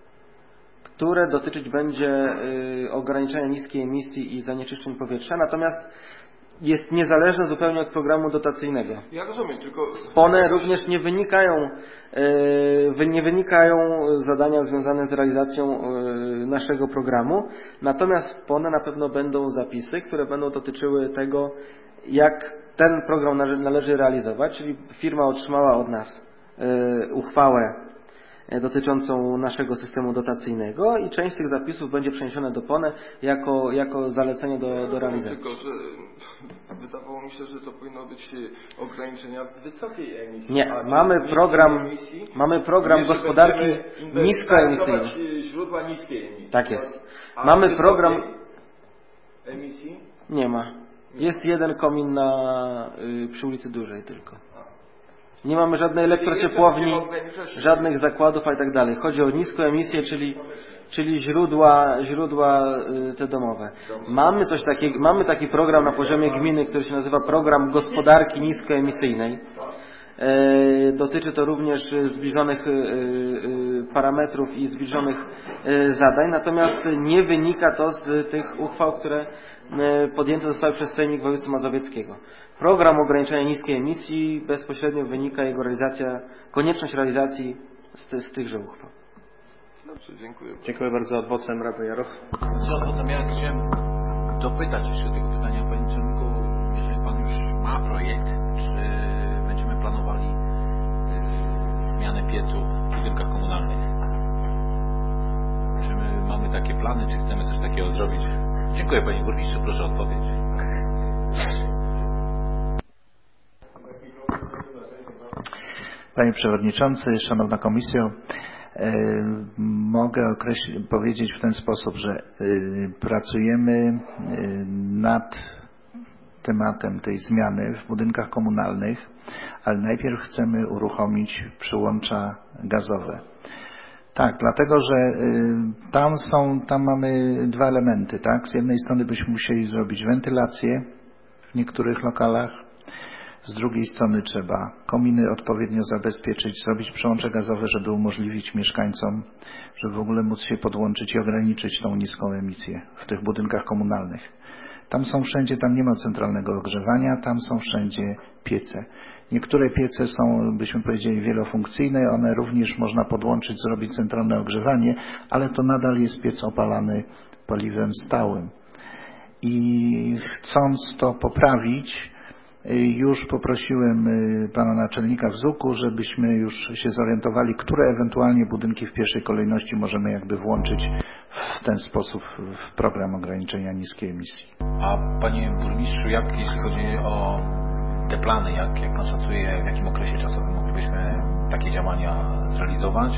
które dotyczyć będzie y, ograniczenia niskiej emisji i zanieczyszczeń powietrza, natomiast jest niezależne zupełnie od programu dotacyjnego. Ja rozumiem, tylko... Z P O N E również nie wynikają, y, nie wynikają zadania związane z realizacją y, naszego programu, natomiast w P O N E na pewno będą zapisy, które będą dotyczyły tego, jak ten program nale- należy realizować, czyli firma otrzymała od nas uchwałę dotyczącą naszego systemu dotacyjnego i część z tych zapisów będzie przeniesiona do P O N E jako, jako zalecenie do, do realizacji. Tylko, że wydawało mi się, że to powinno być ograniczenia wysokiej emisji. Nie, mamy program, emisji, mamy program gospodarki niskoemisyjnej. Źródła niskiej emisji. Tak jest. A Mamy program emisji? Nie ma. Jest jeden komin na, y, przy ulicy Dużej tylko. Nie mamy żadnej elektrociepłowni, żadnych zakładów i tak dalej. Chodzi o niską emisję, czyli, czyli źródła, źródła te domowe. Mamy coś takiego, mamy taki program na poziomie gminy, który się nazywa Program Gospodarki Niskoemisyjnej. E, dotyczy to również zbliżonych e, e, parametrów i zbliżonych e, zadań, natomiast nie wynika to z tych uchwał, które e, podjęte zostały przez Sejmik Województwa Mazowieckiego. Program ograniczenia niskiej emisji bezpośrednio wynika jego realizacja, konieczność realizacji z, z tychże uchwał. Dobrze, dziękuję. Dziękuję bardzo. Adwocem Rady Jaroch. Adwocem ja chciałem dopytać jeszcze tego pytania, Panie Członku, jeżeli Pan już ma projekt, czy będziemy planowali y, zmianę piecu w budynkach komunalnych? Czy my mamy takie plany, czy chcemy coś takiego zrobić? Dziękuję Panie Burmistrzu, proszę o odpowiedź. Panie Przewodniczący, Szanowna Komisjo, mogę określić, powiedzieć w ten sposób, że pracujemy nad tematem tej zmiany w budynkach komunalnych, ale najpierw chcemy uruchomić przyłącza gazowe. Tak, dlatego, że tam są, tam mamy dwa elementy, tak? Z jednej strony byśmy musieli zrobić wentylację w niektórych lokalach, z drugiej strony trzeba kominy odpowiednio zabezpieczyć, zrobić przyłącze gazowe, żeby umożliwić mieszkańcom, żeby w ogóle móc się podłączyć i ograniczyć tą niską emisję w tych budynkach komunalnych. Tam są wszędzie, tam nie ma centralnego ogrzewania, tam są wszędzie piece. Niektóre piece są, byśmy powiedzieli, wielofunkcyjne, one również można podłączyć, zrobić centralne ogrzewanie, ale to nadal jest piec opalany paliwem stałym. I chcąc to poprawić, już poprosiłem pana naczelnika w zuku, żebyśmy już się zorientowali, które ewentualnie budynki w pierwszej kolejności możemy jakby włączyć w ten sposób w program ograniczenia niskiej emisji. A Panie Burmistrzu, jak jeśli chodzi o te plany, jak, jak Pan szacuje, w jakim okresie czasowym moglibyśmy takie działania zrealizować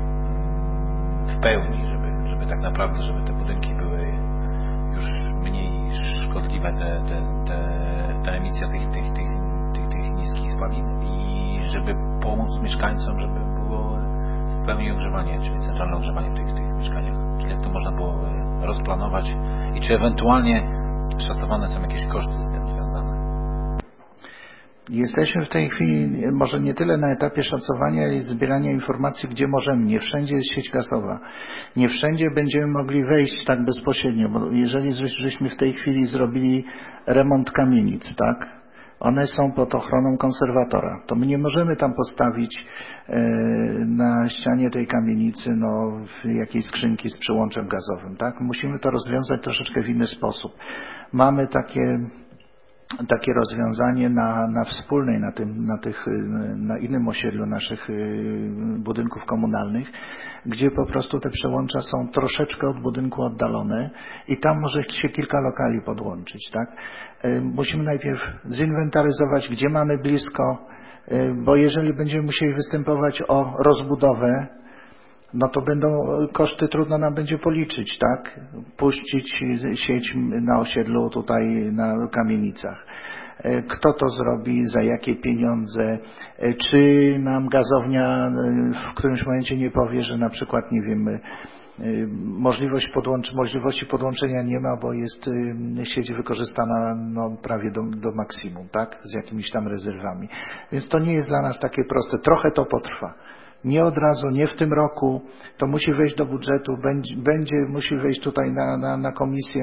w pełni, żeby, żeby tak naprawdę, żeby te budynki były już mniej szkodliwe, te, te, te, ta emisja tych, tych, tych, tych, tych niskich spalin i żeby pomóc mieszkańcom, żeby było w pełni ogrzewanie, czyli centralne ogrzewanie w tych, tych mieszkaniach. Czyli jak to można było rozplanować i czy ewentualnie szacowane są jakieś koszty z tym związane? Jesteśmy w tej chwili może nie tyle na etapie szacowania, ale zbierania informacji, gdzie możemy. Nie wszędzie jest sieć gazowa. Nie wszędzie będziemy mogli wejść tak bezpośrednio, bo jeżeli żeśmy w tej chwili zrobili remont kamienic, tak, One są pod ochroną konserwatora. To my nie możemy tam postawić e, na ścianie tej kamienicy no, jakiejś skrzynki z przełączem gazowym. Tak? Musimy to rozwiązać troszeczkę w inny sposób. Mamy takie takie rozwiązanie na, na wspólnej, na tym, na tych, na innym osiedlu naszych budynków komunalnych, gdzie po prostu te przełącza są troszeczkę od budynku oddalone i tam może się kilka lokali podłączyć, tak? Musimy najpierw zinwentaryzować, gdzie mamy blisko, bo jeżeli będziemy musieli występować o rozbudowę, no to będą koszty, trudno nam będzie policzyć, tak? Puścić sieć na osiedlu tutaj na kamienicach. Kto to zrobi, za jakie pieniądze, czy nam gazownia w którymś momencie nie powie, że na przykład, nie wiem, możliwość podłącz, możliwości podłączenia nie ma, bo jest sieć wykorzystana no, prawie do, do maksimum, tak? Z jakimiś tam rezerwami. Więc to nie jest dla nas takie proste. Trochę to potrwa. Nie od razu, nie w tym roku, to musi wejść do budżetu, będzie, będzie musi wejść tutaj na, na, na komisję,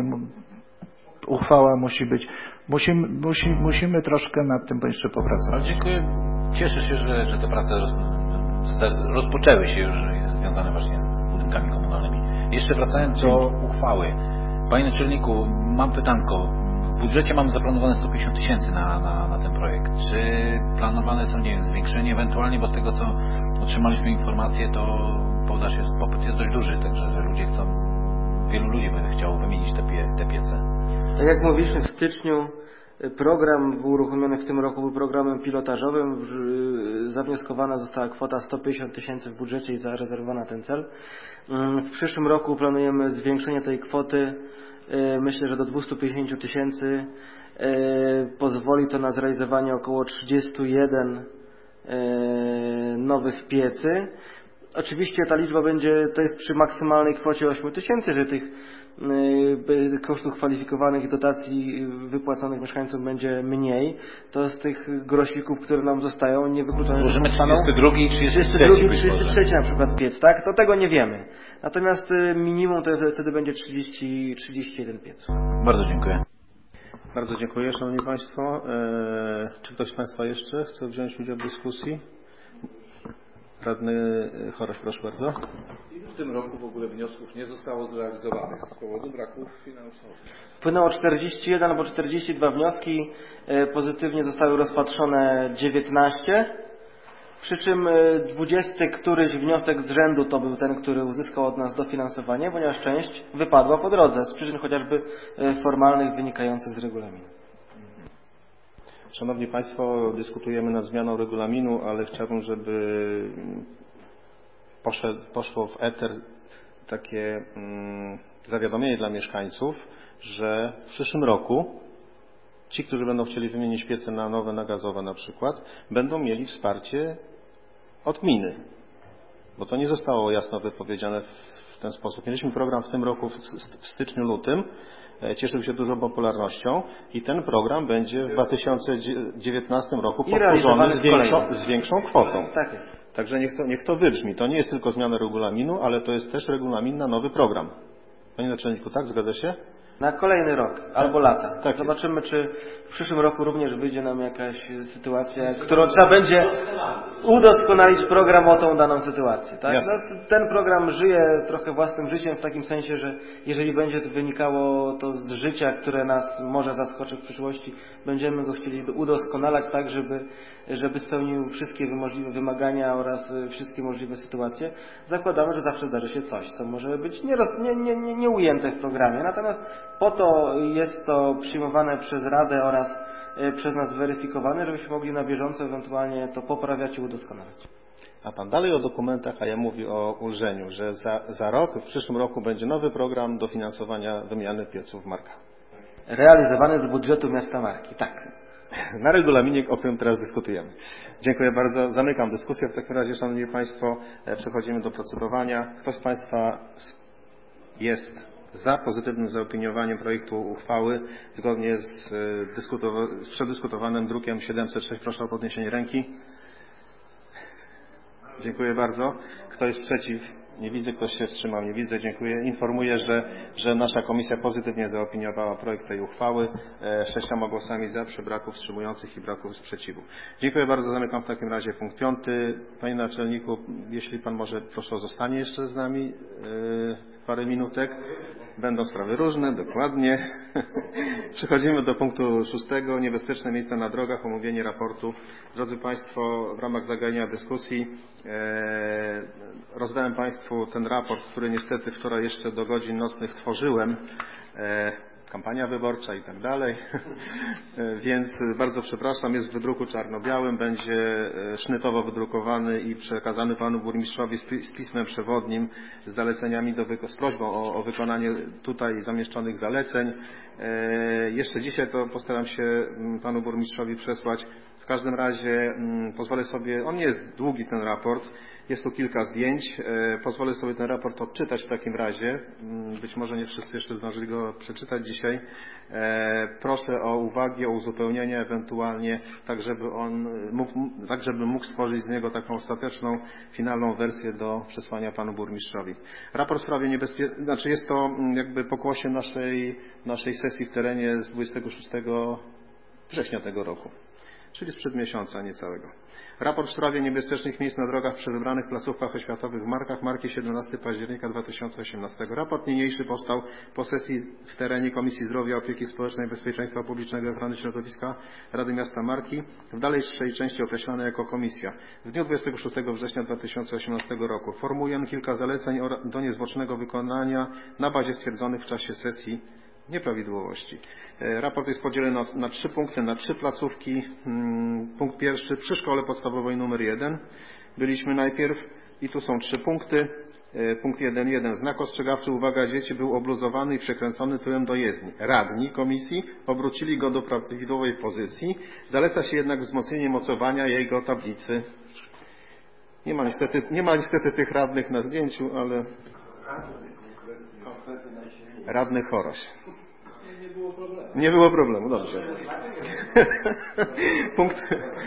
uchwała musi być. Musimy, musi, musimy troszkę nad tym jeszcze popracować. Ale dziękuję. Cieszę się, że, że te prace roz, rozpoczęły się już związane właśnie z budynkami komunalnymi. Jeszcze wracając do uchwały. Panie naczelniku, mam pytanko. W budżecie mamy zaplanowane sto pięćdziesiąt tysięcy na, na, na ten projekt. Czy planowane są, nie wiem, zwiększenie ewentualnie, bo z tego co otrzymaliśmy informację, to podaż jest, popyt jest dość duży, także że ludzie chcą, wielu ludzi by chciało wymienić te, pie, te piece. Tak jak mówiliśmy w styczniu, program był uruchomiony w tym roku, był programem pilotażowym. Zawnioskowana została kwota sto pięćdziesiąt tysięcy w budżecie i zarezerwowana na ten cel. W przyszłym roku planujemy zwiększenie tej kwoty. Myślę, że do dwieście pięćdziesiąt tysięcy. Pozwoli to na zrealizowanie około trzydziestu jeden nowych piecy. Oczywiście ta liczba będzie, to jest przy maksymalnej kwocie ośmiu tysięcy, że tych kosztów kwalifikowanych i dotacji wypłaconych mieszkańcom będzie mniej. To z tych grosików, które nam zostają, nie wykluczone. Złożymy trzydziesty drugi, trzydziesty trzeci, trzydziesty trzeci na przykład piec, tak? To tego nie wiemy. Natomiast minimum to wtedy będzie trzydzieści, trzydzieści jeden piec. Bardzo dziękuję. Bardzo dziękuję, Szanowni Państwo. Eee, czy ktoś z Państwa jeszcze chce wziąć udział w dyskusji? Radny Chorosz, proszę bardzo. W tym roku w ogóle wniosków nie zostało zrealizowanych z powodu braków finansowych. Wpłynęło czterdzieści jeden albo czterdzieści dwa wnioski, pozytywnie zostały rozpatrzone dziewiętnaście, przy czym dwudziesty któryś wniosek z rzędu to był ten, który uzyskał od nas dofinansowanie, ponieważ część wypadła po drodze z przyczyn chociażby formalnych wynikających z regulaminu. Szanowni Państwo, dyskutujemy nad zmianą regulaminu, ale chciałbym, żeby poszedł, poszło w eter takie mm, zawiadomienie dla mieszkańców, że w przyszłym roku ci, którzy będą chcieli wymienić piece na nowe, na gazowe na przykład, będą mieli wsparcie od gminy, bo to nie zostało jasno wypowiedziane w, w ten sposób. Mieliśmy program w tym roku w, w styczniu, lutym, cieszył się dużą popularnością i ten program będzie w dwa tysiące dziewiętnastym roku powtórzony z większą, z większą kwotą. Tak jest. Także niech to, niech to wybrzmi. To nie jest tylko zmiana regulaminu, ale to jest też regulamin na nowy program. Panie naczelniku, tak? Zgadza się? Na kolejny rok albo lata. Tak Zobaczymy, jest. Czy w przyszłym roku również wyjdzie nam jakaś sytuacja, którą trzeba będzie udoskonalić program o tą daną sytuację. Tak? No, ten program żyje trochę własnym życiem w takim sensie, że jeżeli będzie to wynikało to z życia, które nas może zaskoczyć w przyszłości, będziemy go chcieli udoskonalać tak, żeby, żeby spełnił wszystkie możliwe wymagania oraz wszystkie możliwe sytuacje. Zakładamy, że zawsze zdarzy się coś, co może być nie, nie, nie, nie, nie ujęte w programie. Natomiast po to jest to przyjmowane przez Radę oraz przez nas weryfikowane, żebyśmy mogli na bieżąco ewentualnie to poprawiać i udoskonalać. A Pan dalej o dokumentach, a ja mówię o ulżeniu, że za, za rok, w przyszłym roku będzie nowy program dofinansowania wymiany pieców w Markach. Realizowany z budżetu miasta Marki, tak. Na regulaminie, o którym teraz dyskutujemy. Dziękuję bardzo. Zamykam dyskusję. W takim razie, Szanowni Państwo, przechodzimy do procedowania. Kto z Państwa jest za pozytywnym zaopiniowaniem projektu uchwały zgodnie z, z przedyskutowanym drukiem siedemset sześć? Proszę o podniesienie ręki. Dziękuję bardzo. Kto jest przeciw? Nie widzę, ktoś się wstrzymał, nie widzę, dziękuję. Informuję, że, że nasza komisja pozytywnie zaopiniowała projekt tej uchwały e, sześcioma głosami za, przy braku wstrzymujących i braku sprzeciwu. Dziękuję bardzo, zamykam w takim razie punkt piąty. Panie naczelniku, jeśli pan może, proszę, zostanie jeszcze z nami e, parę minutek. Będą sprawy różne, dokładnie. Przechodzimy do punktu szóstego. Niebezpieczne miejsca na drogach, omówienie raportu. Drodzy Państwo, w ramach zagajania dyskusji e, rozdałem Państwu ten raport, który niestety wczoraj jeszcze do godzin nocnych tworzyłem. E, kampania wyborcza i tak dalej. Więc bardzo przepraszam, jest w wydruku czarno-białym, będzie sznytowo wydrukowany i przekazany panu burmistrzowi z pismem przewodnim z zaleceniami, do, z prośbą o, o wykonanie tutaj zamieszczonych zaleceń. E, jeszcze dzisiaj to postaram się panu burmistrzowi przesłać. W każdym razie pozwolę sobie, on nie jest długi ten raport, jest tu kilka zdjęć, pozwolę sobie ten raport odczytać w takim razie, być może nie wszyscy jeszcze zdążyli go przeczytać dzisiaj. Proszę o uwagi, o uzupełnienie ewentualnie, tak żeby on mógł, tak żeby mógł stworzyć z niego taką ostateczną, finalną wersję do przesłania panu burmistrzowi. Raport w sprawie niebezpieczeństwa, znaczy jest to jakby pokłosie naszej, naszej sesji w terenie z dwudziestego szóstego września tego roku. Czyli sprzed miesiąca niecałego. Raport w sprawie niebezpiecznych miejsc na drogach przy wybranych placówkach oświatowych w Markach, marki siedemnastego października dwa tysiące osiemnastego. Raport niniejszy powstał po sesji w terenie Komisji Zdrowia, Opieki Społecznej, Bezpieczeństwa Publicznego i Ochrony Środowiska Rady Miasta Marki, w dalszej części określane jako komisja. W dniu dwudziestego szóstego września dwa tysiące osiemnastego roku formułujemy kilka zaleceń do niezwłocznego wykonania na bazie stwierdzonych w czasie sesji nieprawidłowości. Raport jest podzielony na, na trzy punkty, na trzy placówki. Punkt pierwszy, przy szkole podstawowej numer jeden. Byliśmy najpierw i tu są trzy punkty. Punkt jeden jeden. Znak ostrzegawczy, uwaga, dzieci, był obluzowany i przekręcony tyłem do jezdni. Radni komisji obrócili go do prawidłowej pozycji. Zaleca się jednak wzmocnienie mocowania jego tablicy. Nie ma niestety, nie ma niestety tych radnych na zdjęciu, ale... Radny Choroś. Nie, nie było problemu. Nie było problemu, dobrze. Punkt.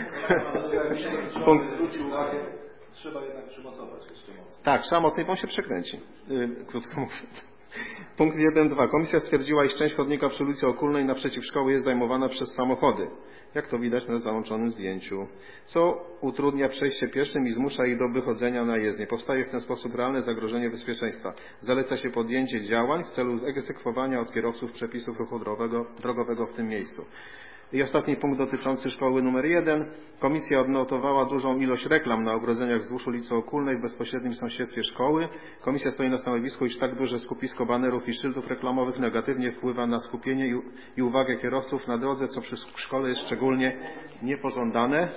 Punkt. Trzeba jednak przymocować jeszcze mocno. Tak, trzeba mocniej, bo on się przekręci. Yy, krótko mówiąc. Punkt jeden dwa. Komisja stwierdziła, iż część chodnika przy ulicy Okulnej naprzeciw szkoły jest zajmowana przez samochody, jak to widać na załączonym zdjęciu, co utrudnia przejście pieszym i zmusza ich do wychodzenia na jezdnię. Powstaje w ten sposób realne zagrożenie bezpieczeństwa. Zaleca się podjęcie działań w celu egzekwowania od kierowców przepisów ruchu drogowego, drogowego w tym miejscu. I ostatni punkt dotyczący szkoły numer jeden. Komisja odnotowała dużą ilość reklam na ogrodzeniach wzdłuż ulicy Okulnej w bezpośrednim sąsiedztwie szkoły. Komisja stoi na stanowisku, iż tak duże skupisko banerów i szyltów reklamowych negatywnie wpływa na skupienie i, i uwagę kierowców na drodze, co przy szkole jest szczególnie niepożądane.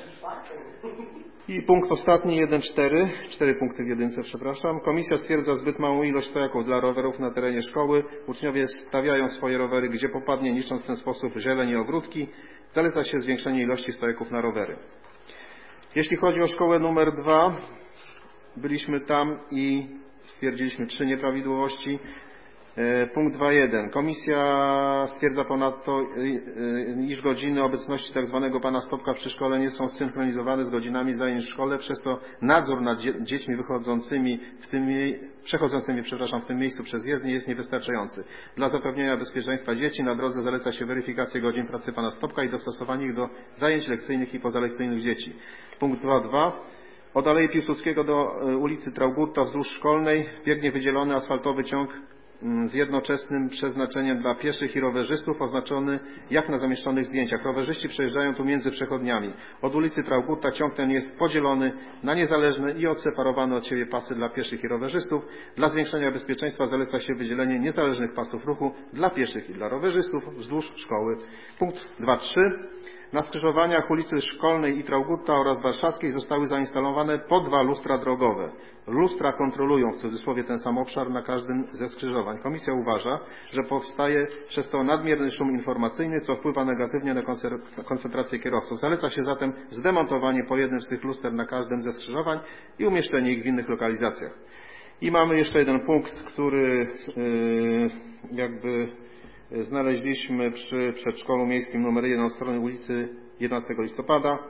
I punkt ostatni, jeden cztery, cztery punkty w jedynce, przepraszam. Komisja stwierdza zbyt małą ilość stojaków dla rowerów na terenie szkoły. Uczniowie stawiają swoje rowery gdzie popadnie, niszcząc w ten sposób zieleń i ogródki. Zaleca się zwiększenie ilości stojaków na rowery. Jeśli chodzi o szkołę numer dwa, byliśmy tam i stwierdziliśmy trzy nieprawidłowości. Punkt dwa jeden. Komisja stwierdza ponadto, iż godziny obecności tzw. pana Stopka przy szkole nie są zsynchronizowane z godzinami zajęć w szkole, przez to nadzór nad dziećmi wychodzącymi w tym, przechodzącymi przepraszam, w tym miejscu przez jezdnię jest niewystarczający. Dla zapewnienia bezpieczeństwa dzieci na drodze zaleca się weryfikację godzin pracy pana Stopka i dostosowanie ich do zajęć lekcyjnych i pozalekcyjnych dzieci. Punkt dwa dwa. Od Alei Piłsudskiego do ulicy Traugutta wzdłuż Szkolnej biegnie wydzielony asfaltowy ciąg z jednoczesnym przeznaczeniem dla pieszych i rowerzystów, oznaczony jak na zamieszczonych zdjęciach. Rowerzyści przejeżdżają tu między przechodniami. Od ulicy Traugutta ciąg ten jest podzielony na niezależne i odseparowane od siebie pasy dla pieszych i rowerzystów. Dla zwiększenia bezpieczeństwa zaleca się wydzielenie niezależnych pasów ruchu dla pieszych i dla rowerzystów wzdłuż szkoły. Punkt dwa trzy. Na skrzyżowaniach ulicy Szkolnej i Traugutta oraz Warszawskiej zostały zainstalowane po dwa lustra drogowe. Lustra kontrolują w cudzysłowie ten sam obszar na każdym ze skrzyżowań. Komisja uważa, że powstaje przez to nadmierny szum informacyjny, co wpływa negatywnie na koncentrację kierowców. Zaleca się zatem zdemontowanie po jednym z tych luster na każdym ze skrzyżowań i umieszczenie ich w innych lokalizacjach. I mamy jeszcze jeden punkt, który yy, jakby znaleźliśmy przy przedszkolu miejskim nr jeden od strony ulicy jedenastego listopada.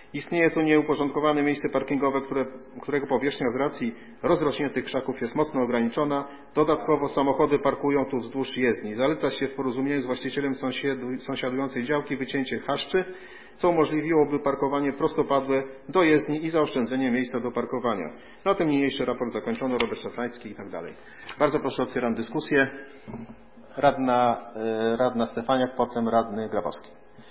Istnieje tu nieuporządkowane miejsce parkingowe, które, którego powierzchnia z racji rozrośniętych krzaków jest mocno ograniczona. Dodatkowo samochody parkują tu wzdłuż jezdni. Zaleca się w porozumieniu z właścicielem sąsiadu, sąsiadującej działki wycięcie chaszczy, co umożliwiłoby parkowanie prostopadłe do jezdni i zaoszczędzenie miejsca do parkowania. Na tym niniejszy raport zakończono, Robert Szafrański i tak dalej. Bardzo proszę, otwieram dyskusję. Radna, radna Stefaniak, potem radny Grabowski.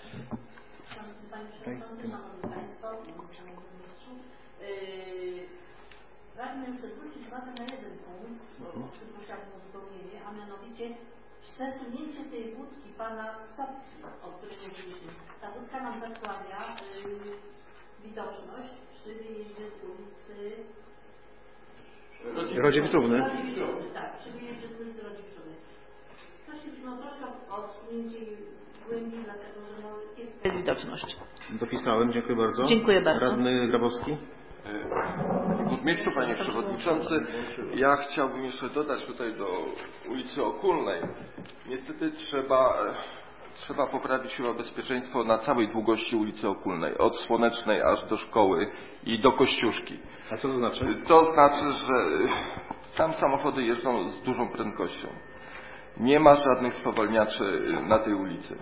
Pragnę zwrócić uwagę na jeden punkt, o którym prosiłabym o uzupełnienie, a mianowicie przesunięcie tej wódki pana Stopki, o której mówiliśmy. Ta wódka nam zasłania yy, widoczność przy wyjeździe z ulicy Rodziewiczówny. Rodziewiczówny, tak, przy wyjeździe z ulicy Rodziewiczówny. Prosilibyśmy o troszkę odsunięcie głębiej, dlatego że no, jest, jest widoczność. Dopisałem, dziękuję bardzo. Dziękuję bardzo. Radny Grabowski. Panie burmistrzu, panie przewodniczący, ja chciałbym jeszcze dodać tutaj do ulicy Okulnej. Niestety trzeba, trzeba poprawić chyba bezpieczeństwo na całej długości ulicy Okulnej, od Słonecznej aż do szkoły i do Kościuszki. A co to znaczy? To znaczy, że tam samochody jeżdżą z dużą prędkością. Nie ma żadnych spowalniaczy na tej ulicy.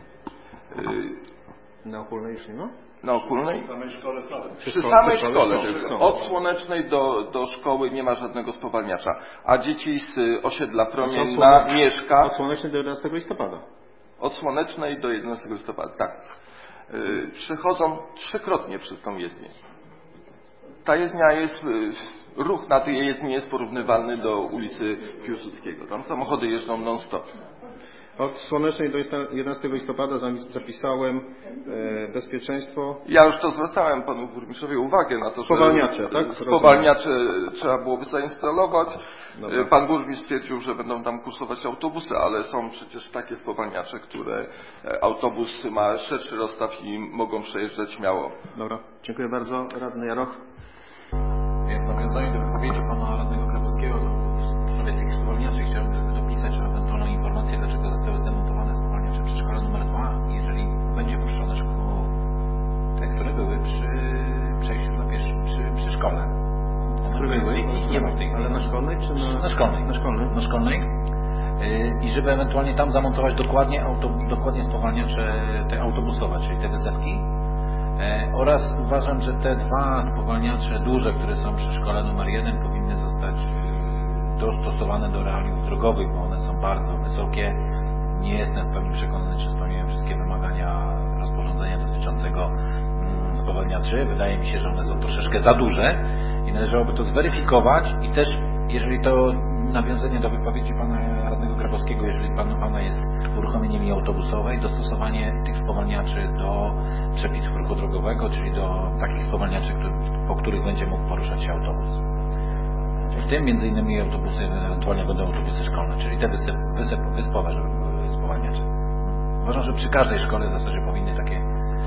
Na Okulnej już nie ma? Na Okulnej? W samej szkole są. Przy samej szkole są, tylko. są. Od Słonecznej do, do szkoły nie ma żadnego spowalniacza. A dzieci z osiedla Promienna mieszka... Od Słonecznej do jedenastego listopada. Od Słonecznej do jedenastego listopada, tak. Yy, przechodzą trzykrotnie przez tą jezdnię. Ta jezdnia jest... Yy, ruch na tej jezdni jest porównywalny do ulicy Piłsudskiego. Tam samochody jeżdżą non-stop. Od Słonecznej do jedenastego listopada zapisałem e, bezpieczeństwo. Ja już to zwracałem panu burmistrzowi uwagę na to, Spowalniacze, że tak? spowalniacze trzeba byłoby zainstalować. Dobra. Pan burmistrz stwierdził, że będą tam kursować autobusy, ale są przecież takie spowalniacze, które autobus ma szerszy rozstaw i mogą przejeżdżać śmiało. Dobra, dziękuję bardzo. Radny Jaroch. W nawiązaniu do wypowiedzi pana radnego Grabowskiego w sprawie tych spowalniaczy chciałbym dopisać ewentualną informację, dlaczego zostały zdemontowane spowalniacze przy szkole numer dwa, jeżeli będzie puszczone szkoło, te, które były przy przejściu dla pieszych, przy, przy szkole. One były i nie ma w tej chwili. Ale na szkolnej czy na... Na szkolnej. Na szkolnej. Na szkolnej. I żeby ewentualnie tam zamontować dokładnie, auto, dokładnie spowalniacze te autobusowe, czyli te wysepki. Oraz uważam, że te dwa spowalniacze duże, które są przy szkole numer jeden, powinny zostać dostosowane do realiów drogowych, bo one są bardzo wysokie. Nie jestem w pełni przekonany, czy spełniają wszystkie wymagania rozporządzenia dotyczącego spowalniaczy. Wydaje mi się, że one są troszeczkę za duże i należałoby to zweryfikować i też, jeżeli to nawiązanie do wypowiedzi pana radnego Grabowskiego, jeżeli pan, pana jest uruchomienie linii autobusowej, dostosowanie tych spowalniaczy do przepisów ruchu drogowego, czyli do takich spowalniaczy, który, po których będzie mógł poruszać się autobus. W tym między innymi autobusy, ewentualnie będą autobusy szkolne, czyli te wysep, wysep, wyspowe, żeby były spowalniacze. Uważam, że przy każdej szkole w zasadzie powinny takie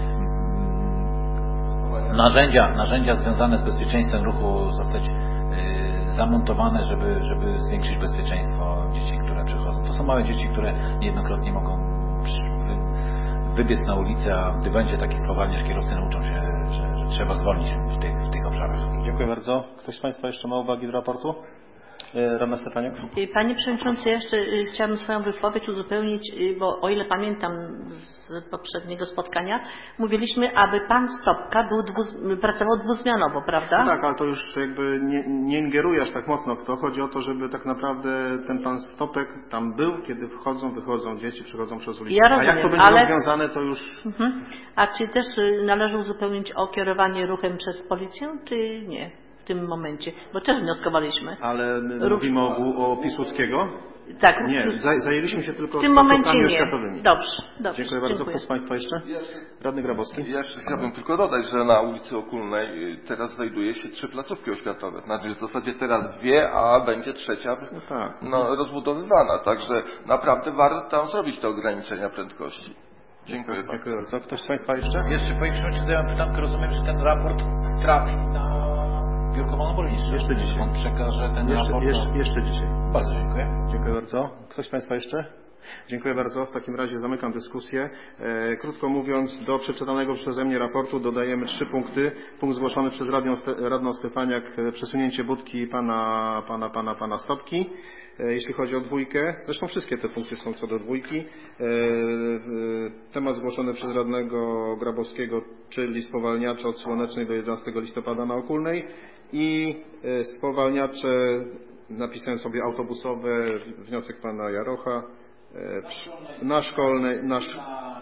narzędzia, narzędzia związane z bezpieczeństwem ruchu zostać yy, zamontowane, żeby, żeby zwiększyć bezpieczeństwo dzieci, które przychodzą. To są małe dzieci, które niejednokrotnie mogą przy, wy, wybiec na ulicę, a gdy będzie taki spowalniacz, kierowcy nauczą się, że, że trzeba zwolnić w tych, w tych obszarach. Dziękuję bardzo. Ktoś z Państwa jeszcze ma uwagi do raportu? Radna Stefaniak. Panie Przewodniczący, jeszcze chciałabym swoją wypowiedź uzupełnić, bo o ile pamiętam z poprzedniego spotkania, mówiliśmy, aby Pan Stopka był dwuz, pracował dwuzmianowo, prawda? No tak, ale to już jakby nie, nie ingerujesz tak mocno w to. Chodzi o to, żeby tak naprawdę ten Pan Stopek tam był, kiedy wchodzą, wychodzą dzieci, przychodzą przez ulicę. Ja rozumiem, a jak to będzie ale... rozwiązane, to już... Mhm. A czy też należy uzupełnić o kierowanie ruchem przez policję, czy nie? W tym momencie, bo też wnioskowaliśmy. Ale my Ruch... mówimy o, o Piłsudskiego? Tak. Nie, zaj, zajęliśmy się tylko w tym momencie nie. oświatowymi. Dobrze, dobrze. Dziękuję bardzo. Dziękuję. Kto z Państwa jeszcze? Radny Grabowski. Ja jeszcze chciałbym tylko dodać, że na ulicy Okulnej teraz znajduje się trzy placówki oświatowe. Znaczy w zasadzie teraz dwie, a będzie trzecia No tak. no, rozbudowywana. Także naprawdę warto tam zrobić te ograniczenia prędkości. Dziękuję bardzo. Dziękuję bardzo. Ktoś z Państwa jeszcze? Jeszcze Panie Przewodniczący, ja mam pytankę, rozumiem, że ten raport trafi na biurko pana burmistrza. Jeszcze dzisiaj. On przekaże ten Jeszcze, raport. jeszcze, jeszcze dzisiaj. Bardzo dziękuję. Dziękuję bardzo. Ktoś z Państwa jeszcze? Dziękuję bardzo. W takim razie zamykam dyskusję. E, krótko mówiąc, do przeczytanego przeze mnie raportu dodajemy trzy punkty. Punkt zgłoszony przez radną, radną Stefaniak, przesunięcie budki pana, pana, pana, pana Stopki. E, jeśli chodzi o dwójkę, zresztą wszystkie te punkty są co do dwójki. E, e, temat zgłoszony przez radnego Grabowskiego, czyli spowalniacze od Słonecznej do jedenastego listopada na Okulnej i e, spowalniacze, napisałem sobie autobusowe, wniosek pana Jarocha, na szkolnej, na sz...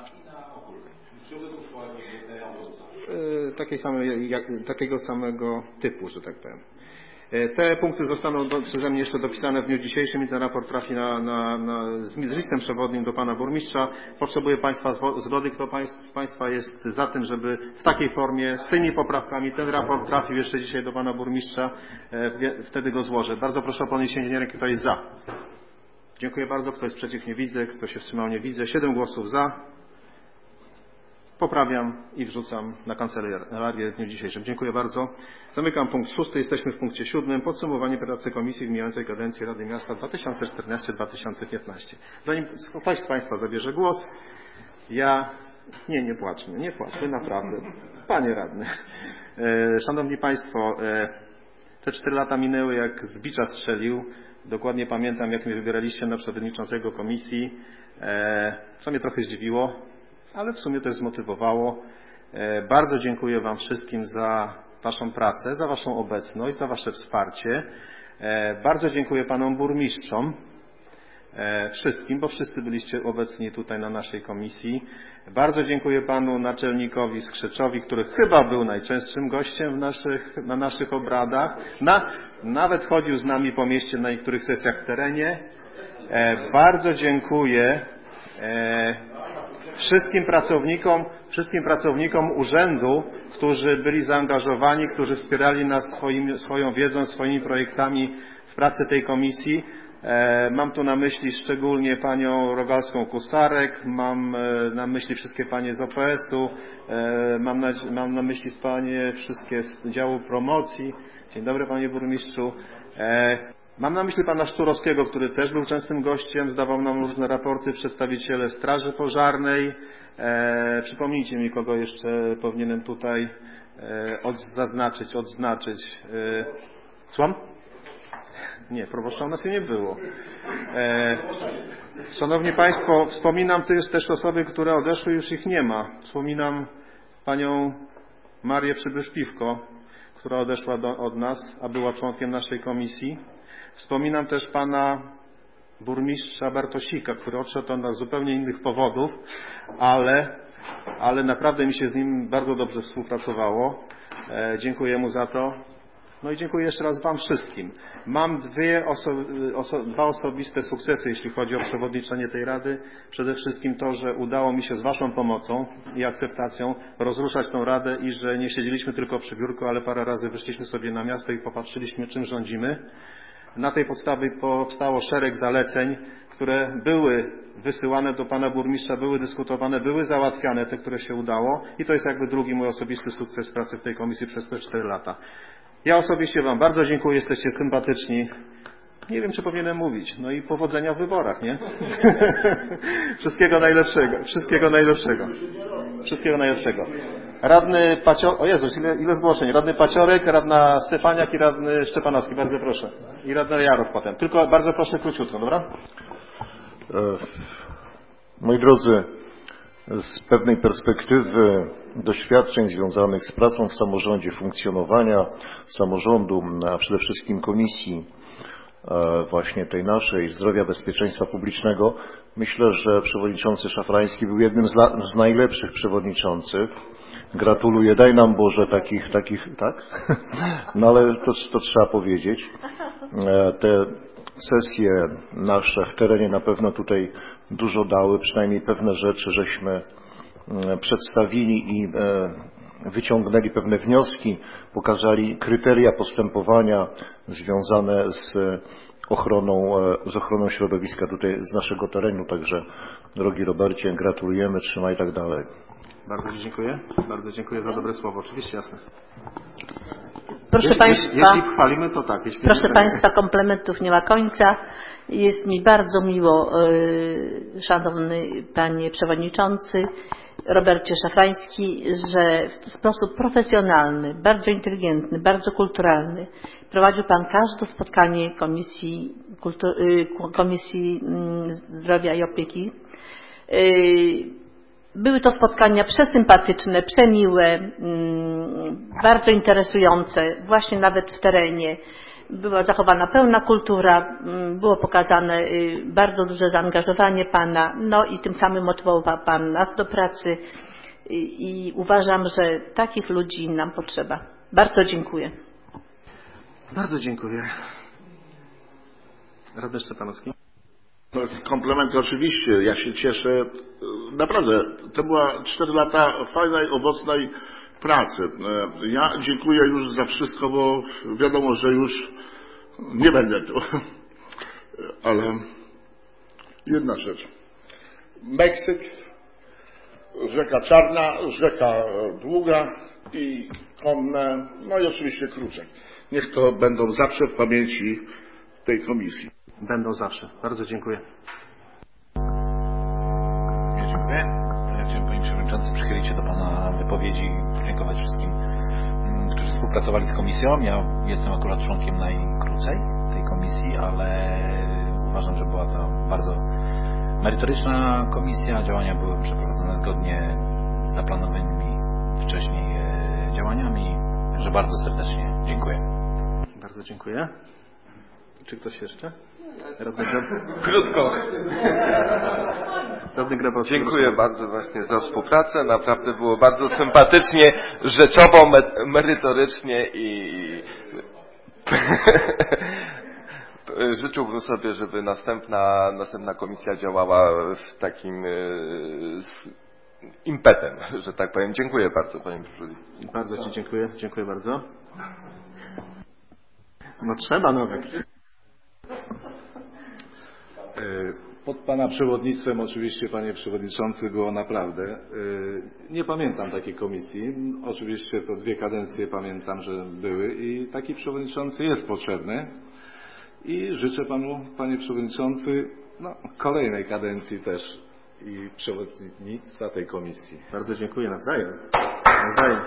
takiej samej, jak, takiego samego typu, że tak powiem. Te punkty zostaną do, przeze mnie jeszcze dopisane w dniu dzisiejszym i ten raport trafi na, na, na, z listem przewodnim do pana burmistrza. Potrzebuję państwa zgody, kto z państwa jest za tym, żeby w takiej formie, z tymi poprawkami ten raport trafił jeszcze dzisiaj do pana burmistrza, wtedy go złożę. Bardzo proszę o podniesienie ręki, kto jest za. Dziękuję bardzo. Kto jest przeciw? Nie widzę. Kto się wstrzymał? Nie widzę. Siedem głosów za. Poprawiam i wrzucam na kancelarię w dniu dzisiejszym. Dziękuję bardzo. Zamykam punkt szósty. Jesteśmy w punkcie siódmym. Podsumowanie pracy Komisji w mijającej kadencji Rady Miasta dwa tysiące czternasty do dwa tysiące piętnastego. Zanim ktoś z państwa zabierze głos, ja... Nie, nie płaczmy. Nie płaczmy, naprawdę. Panie radny. Szanowni państwo, te cztery lata minęły jak z bicza strzelił. Dokładnie pamiętam, jak mnie wybieraliście na przewodniczącego komisji, co mnie trochę zdziwiło, ale w sumie też zmotywowało. Bardzo dziękuję wam wszystkim za waszą pracę, za waszą obecność, za wasze wsparcie. Bardzo dziękuję panom burmistrzom, wszystkim, bo wszyscy byliście obecni tutaj na naszej komisji. Bardzo dziękuję panu naczelnikowi Skrzeczowi, który chyba był najczęstszym gościem w naszych, na naszych obradach. Na, nawet chodził z nami po mieście na niektórych sesjach w terenie. E, bardzo dziękuję e, wszystkim pracownikom, wszystkim pracownikom urzędu, którzy byli zaangażowani, którzy wspierali nas swoim, swoją wiedzą, swoimi projektami w pracy tej komisji. Mam tu na myśli szczególnie panią Rogalską-Kusarek, mam na myśli wszystkie panie z O P S-u, mam na, mam na myśli panie wszystkie z działu promocji. Dzień dobry panie burmistrzu. Mam na myśli pana Szczurowskiego, który też był częstym gościem, zdawał nam różne raporty, przedstawiciele Straży Pożarnej. Przypomnijcie mi, kogo jeszcze powinienem tutaj zaznaczyć, odznaczyć. Słucham? Nie, proboszcza u nas nie było. E, szanowni państwo, wspominam też, też osoby, które odeszły, już ich nie ma. Wspominam panią Marię Przybysz-Piwko, która odeszła do, od nas, a była członkiem naszej komisji. Wspominam też pana burmistrza Bartosika, który odszedł od nas z zupełnie innych powodów, ale, ale naprawdę mi się z nim bardzo dobrze współpracowało. E, dziękuję mu za to. No i dziękuję jeszcze raz wam wszystkim. Mam dwie oso oso dwa osobiste sukcesy, jeśli chodzi o przewodniczenie tej Rady. Przede wszystkim to, że udało mi się z waszą pomocą i akceptacją rozruszać tą Radę i że nie siedzieliśmy tylko przy biurku, ale parę razy wyszliśmy sobie na miasto i popatrzyliśmy, czym rządzimy. Na tej podstawie powstało szereg zaleceń, które były wysyłane do pana burmistrza, były dyskutowane, były załatwiane, te, które się udało. I to jest jakby drugi mój osobisty sukces pracy w tej komisji przez te cztery lata. Ja osobiście wam bardzo dziękuję, jesteście sympatyczni. Nie wiem, czy powinienem mówić. No i powodzenia w wyborach, nie? Wszystkiego najlepszego. Wszystkiego najlepszego. Wszystkiego najlepszego. Radny Paciorek, o Jezus, ile, ile zgłoszeń. Radny Paciorek, radna Stefaniak i radny Szczepanowski, bardzo proszę. I radny Jaroch potem. Tylko bardzo proszę króciutko, dobra? Moi drodzy, z pewnej perspektywy doświadczeń związanych z pracą w samorządzie, funkcjonowania samorządu, a przede wszystkim komisji właśnie tej naszej zdrowia, bezpieczeństwa publicznego, myślę, że przewodniczący Szafrański był jednym z, z najlepszych przewodniczących. Gratuluję, daj nam Boże takich, takich, tak? No ale to, to trzeba powiedzieć. Te sesje nasze w terenie na pewno tutaj dużo dały, przynajmniej pewne rzeczy żeśmy przedstawili i wyciągnęli pewne wnioski, pokazali kryteria postępowania związane z ochroną, z ochroną środowiska tutaj z naszego terenu. Także drogi Robercie, gratulujemy, trzymaj tak dalej. Bardzo dziękuję. Bardzo dziękuję za dobre słowo. Oczywiście, jasne. Proszę jeśli, Państwa, jeśli chwalimy, to tak. Jeśli proszę nie, Państwa, komplementów nie ma końca. Jest mi bardzo miło, yy, szanowny Panie Przewodniczący Robercie Szafrański, że w sposób profesjonalny, bardzo inteligentny, bardzo kulturalny prowadził Pan każde spotkanie Komisji, Kultu- yy, Komisji yy, Zdrowia i Opieki. Yy, Były to spotkania przesympatyczne, przemiłe, bardzo interesujące, właśnie nawet w terenie. Była zachowana pełna kultura, było pokazane bardzo duże zaangażowanie Pana, no i tym samym motywował Pan nas do pracy i uważam, że takich ludzi nam potrzeba. Bardzo dziękuję. Bardzo dziękuję. Robert Szczepanowski. Komplementy oczywiście, ja się cieszę. Naprawdę, to była cztery lata fajnej, owocnej pracy. Ja dziękuję już za wszystko, bo wiadomo, że już nie będę tu. Ale jedna rzecz. Meksyk, rzeka Czarna, rzeka Długa i Konne, no i oczywiście Kruczek. Niech to będą zawsze w pamięci tej komisji. Będą zawsze. Bardzo dziękuję. Ja dziękuję. Ja chciałem, Panie Przewodniczący, przychylić się do Pana wypowiedzi i podziękować wszystkim, którzy współpracowali z komisją. Ja jestem akurat członkiem najkrócej tej komisji, ale uważam, że była to bardzo merytoryczna komisja. Działania były przeprowadzone zgodnie z zaplanowanymi wcześniej działaniami. Także bardzo serdecznie dziękuję. Bardzo dziękuję. Czy ktoś jeszcze? Radny Grab... Krótko. Radny Grabowski. Dziękuję bardzo właśnie za współpracę. Naprawdę było bardzo sympatycznie, rzeczowo, me- merytorycznie i życzyłbym sobie, żeby następna, następna komisja działała z takim z impetem, że tak powiem. Dziękuję bardzo, Panie Przewodniczący. Bardzo Ci dziękuję. Dziękuję bardzo. No trzeba Nowek. Pod Pana przewodnictwem oczywiście, Panie Przewodniczący, było naprawdę. Nie pamiętam takiej komisji. Oczywiście to dwie kadencje pamiętam, że były i taki przewodniczący jest potrzebny. I życzę Panu, Panie Przewodniczący, no, kolejnej kadencji też i przewodnictwa tej komisji. Bardzo dziękuję. Nawzajem. Nawzajem.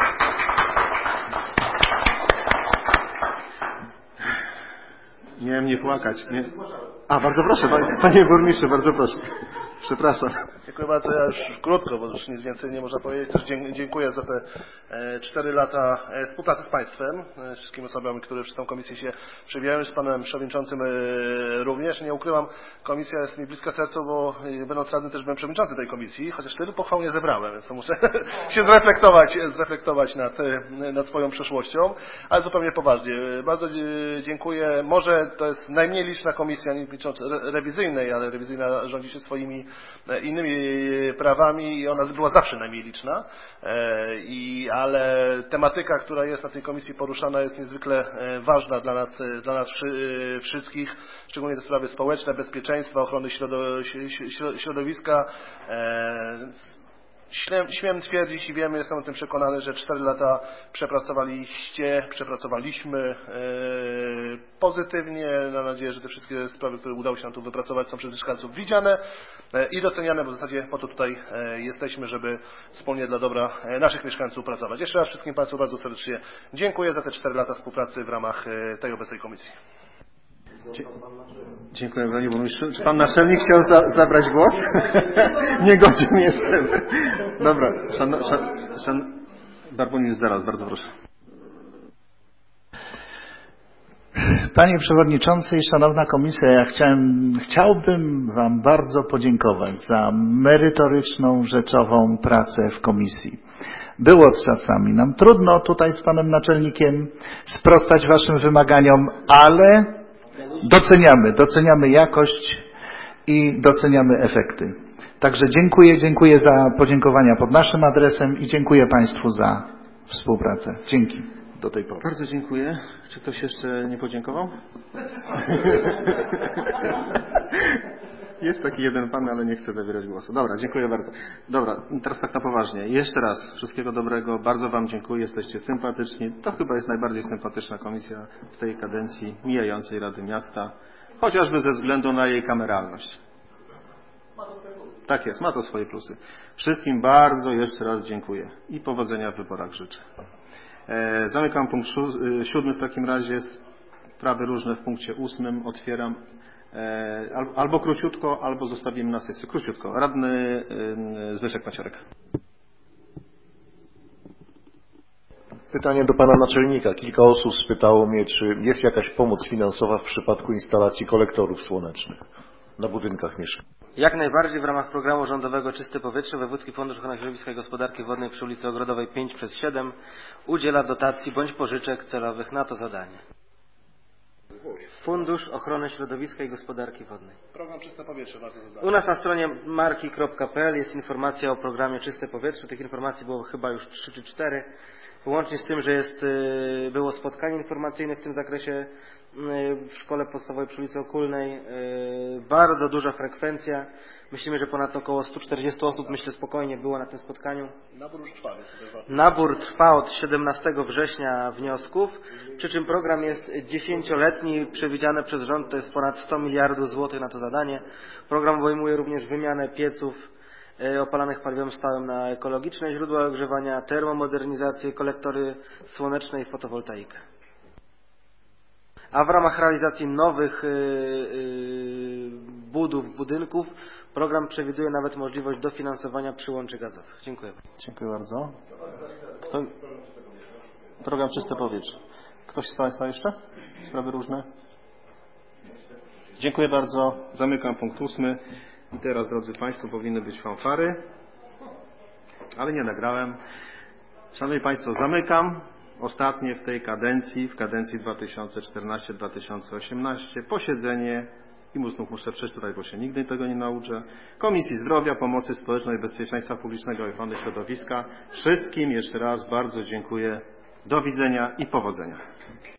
Miałem nie płakać. Nie. A, bardzo proszę, panie, panie burmistrzu, bardzo proszę. Przepraszam. Dziękuję bardzo. Ja już krótko, bo już nic więcej nie można powiedzieć. Też dziękuję za te cztery lata współpracy z Państwem, wszystkimi osobami, które przez tę komisję się przewijają, z Panem Przewodniczącym również. Nie ukrywam, komisja jest mi bliska sercu, bo będąc radnym też byłem przewodniczący tej komisji, chociaż tyle pochwał nie zebrałem, więc to muszę się zreflektować, zreflektować nad, nad swoją przeszłością, ale zupełnie poważnie. Bardzo dziękuję. Może to jest najmniej liczna komisja, nie licząc rewizyjnej, ale rewizyjna rządzi się swoimi innymi prawami i ona była zawsze najmniej liczna, I, ale tematyka, która jest na tej komisji poruszana, jest niezwykle ważna dla nas, dla nas wszystkich, szczególnie te sprawy społeczne, bezpieczeństwa, ochrony środowiska. Śmiem twierdzić i wiemy, jestem o tym przekonany, że cztery lata przepracowaliście, przepracowaliśmy e, pozytywnie. Mam nadzieję, że te wszystkie sprawy, które udało się nam tu wypracować, są przez mieszkańców widziane e, i doceniane, bo w zasadzie po to tutaj e, jesteśmy, żeby wspólnie dla dobra e, naszych mieszkańców pracować. Jeszcze raz wszystkim Państwu bardzo serdecznie dziękuję za te cztery lata współpracy w ramach e, tej obecnej komisji. Dziękuję Panie Burmistrzu. Czy Pan Naczelnik chciał za, zabrać głos? Nie godzien jestem. Dobra, szan, szan, szan, Barbonin zaraz, bardzo proszę. Panie Przewodniczący i Szanowna Komisja, ja chciałem, chciałbym Wam bardzo podziękować za merytoryczną, rzeczową pracę w Komisji. Było czasami nam trudno tutaj z Panem Naczelnikiem sprostać Waszym wymaganiom, ale doceniamy, doceniamy jakość i doceniamy efekty. Także dziękuję, dziękuję za podziękowania pod naszym adresem i dziękuję Państwu za współpracę. Dzięki do tej pory. Bardzo dziękuję. Czy ktoś jeszcze nie podziękował? Jest taki jeden pan, ale nie chce zabierać głosu. Dobra, dziękuję bardzo. Dobra, teraz tak na poważnie. Jeszcze raz wszystkiego dobrego. Bardzo wam dziękuję. Jesteście sympatyczni. To chyba jest najbardziej sympatyczna komisja w tej kadencji mijającej Rady Miasta. Chociażby ze względu na jej kameralność. Tak jest, ma to swoje plusy. Wszystkim bardzo jeszcze raz dziękuję i powodzenia w wyborach życzę. E, zamykam punkt siódmy w takim razie. Sprawy różne w punkcie ósmym otwieram. E, albo króciutko, albo zostawimy na sesję. Króciutko. Radny e, Zbyszek Paciorek. Pytanie do pana naczelnika. Kilka osób spytało mnie, czy jest jakaś pomoc finansowa w przypadku instalacji kolektorów słonecznych na budynkach mieszkalnych. Jak najbardziej w ramach programu rządowego Czyste Powietrze Wojewódzki Fundusz Ochrony Środowiska i Gospodarki Wodnej przy ulicy Ogrodowej pięć przez siedem udziela dotacji bądź pożyczek celowych na to zadanie. Fundusz Ochrony Środowiska i Gospodarki Wodnej. Program Czyste Powietrze bardzo zadanie. U nas na stronie marki kropka p l jest informacja o programie Czyste Powietrze. Tych informacji było chyba już trzy czy cztery. Łącznie z tym, że jest, było spotkanie informacyjne w tym zakresie w szkole podstawowej przy ulicy Okulnej. Bardzo duża frekwencja. Myślimy, że ponad około sto czterdzieści osób, myślę, spokojnie było na tym spotkaniu. Nabór już trwa. Nabór trwa od siedemnastego września wniosków, przy czym program jest dziesięcioletni, przewidziane przez rząd to jest ponad sto miliardów złotych na to zadanie. Program obejmuje również wymianę pieców opalanych paliwem stałym na ekologiczne źródła ogrzewania, termomodernizację, kolektory słoneczne i fotowoltaikę. A w ramach realizacji nowych budów, budynków program przewiduje nawet możliwość dofinansowania przyłączy gazowych. Dziękuję. Dziękuję bardzo. Kto? Program Czyste Powietrze. Ktoś z Państwa jeszcze? Sprawy różne? Dziękuję bardzo. Zamykam punkt ósmy. I teraz, drodzy Państwo, powinny być fanfary, ale nie nagrałem. Szanowni Państwo, zamykam ostatnie w tej kadencji, w kadencji dwa tysiące czternastej do dwa tysiące osiemnastej posiedzenie, i znów muszę przeczytać, bo się nigdy tego nie nauczę, Komisji Zdrowia, Pomocy Społecznej, Bezpieczeństwa Publicznego i Ochrony Środowiska. Wszystkim jeszcze raz bardzo dziękuję. Do widzenia i powodzenia.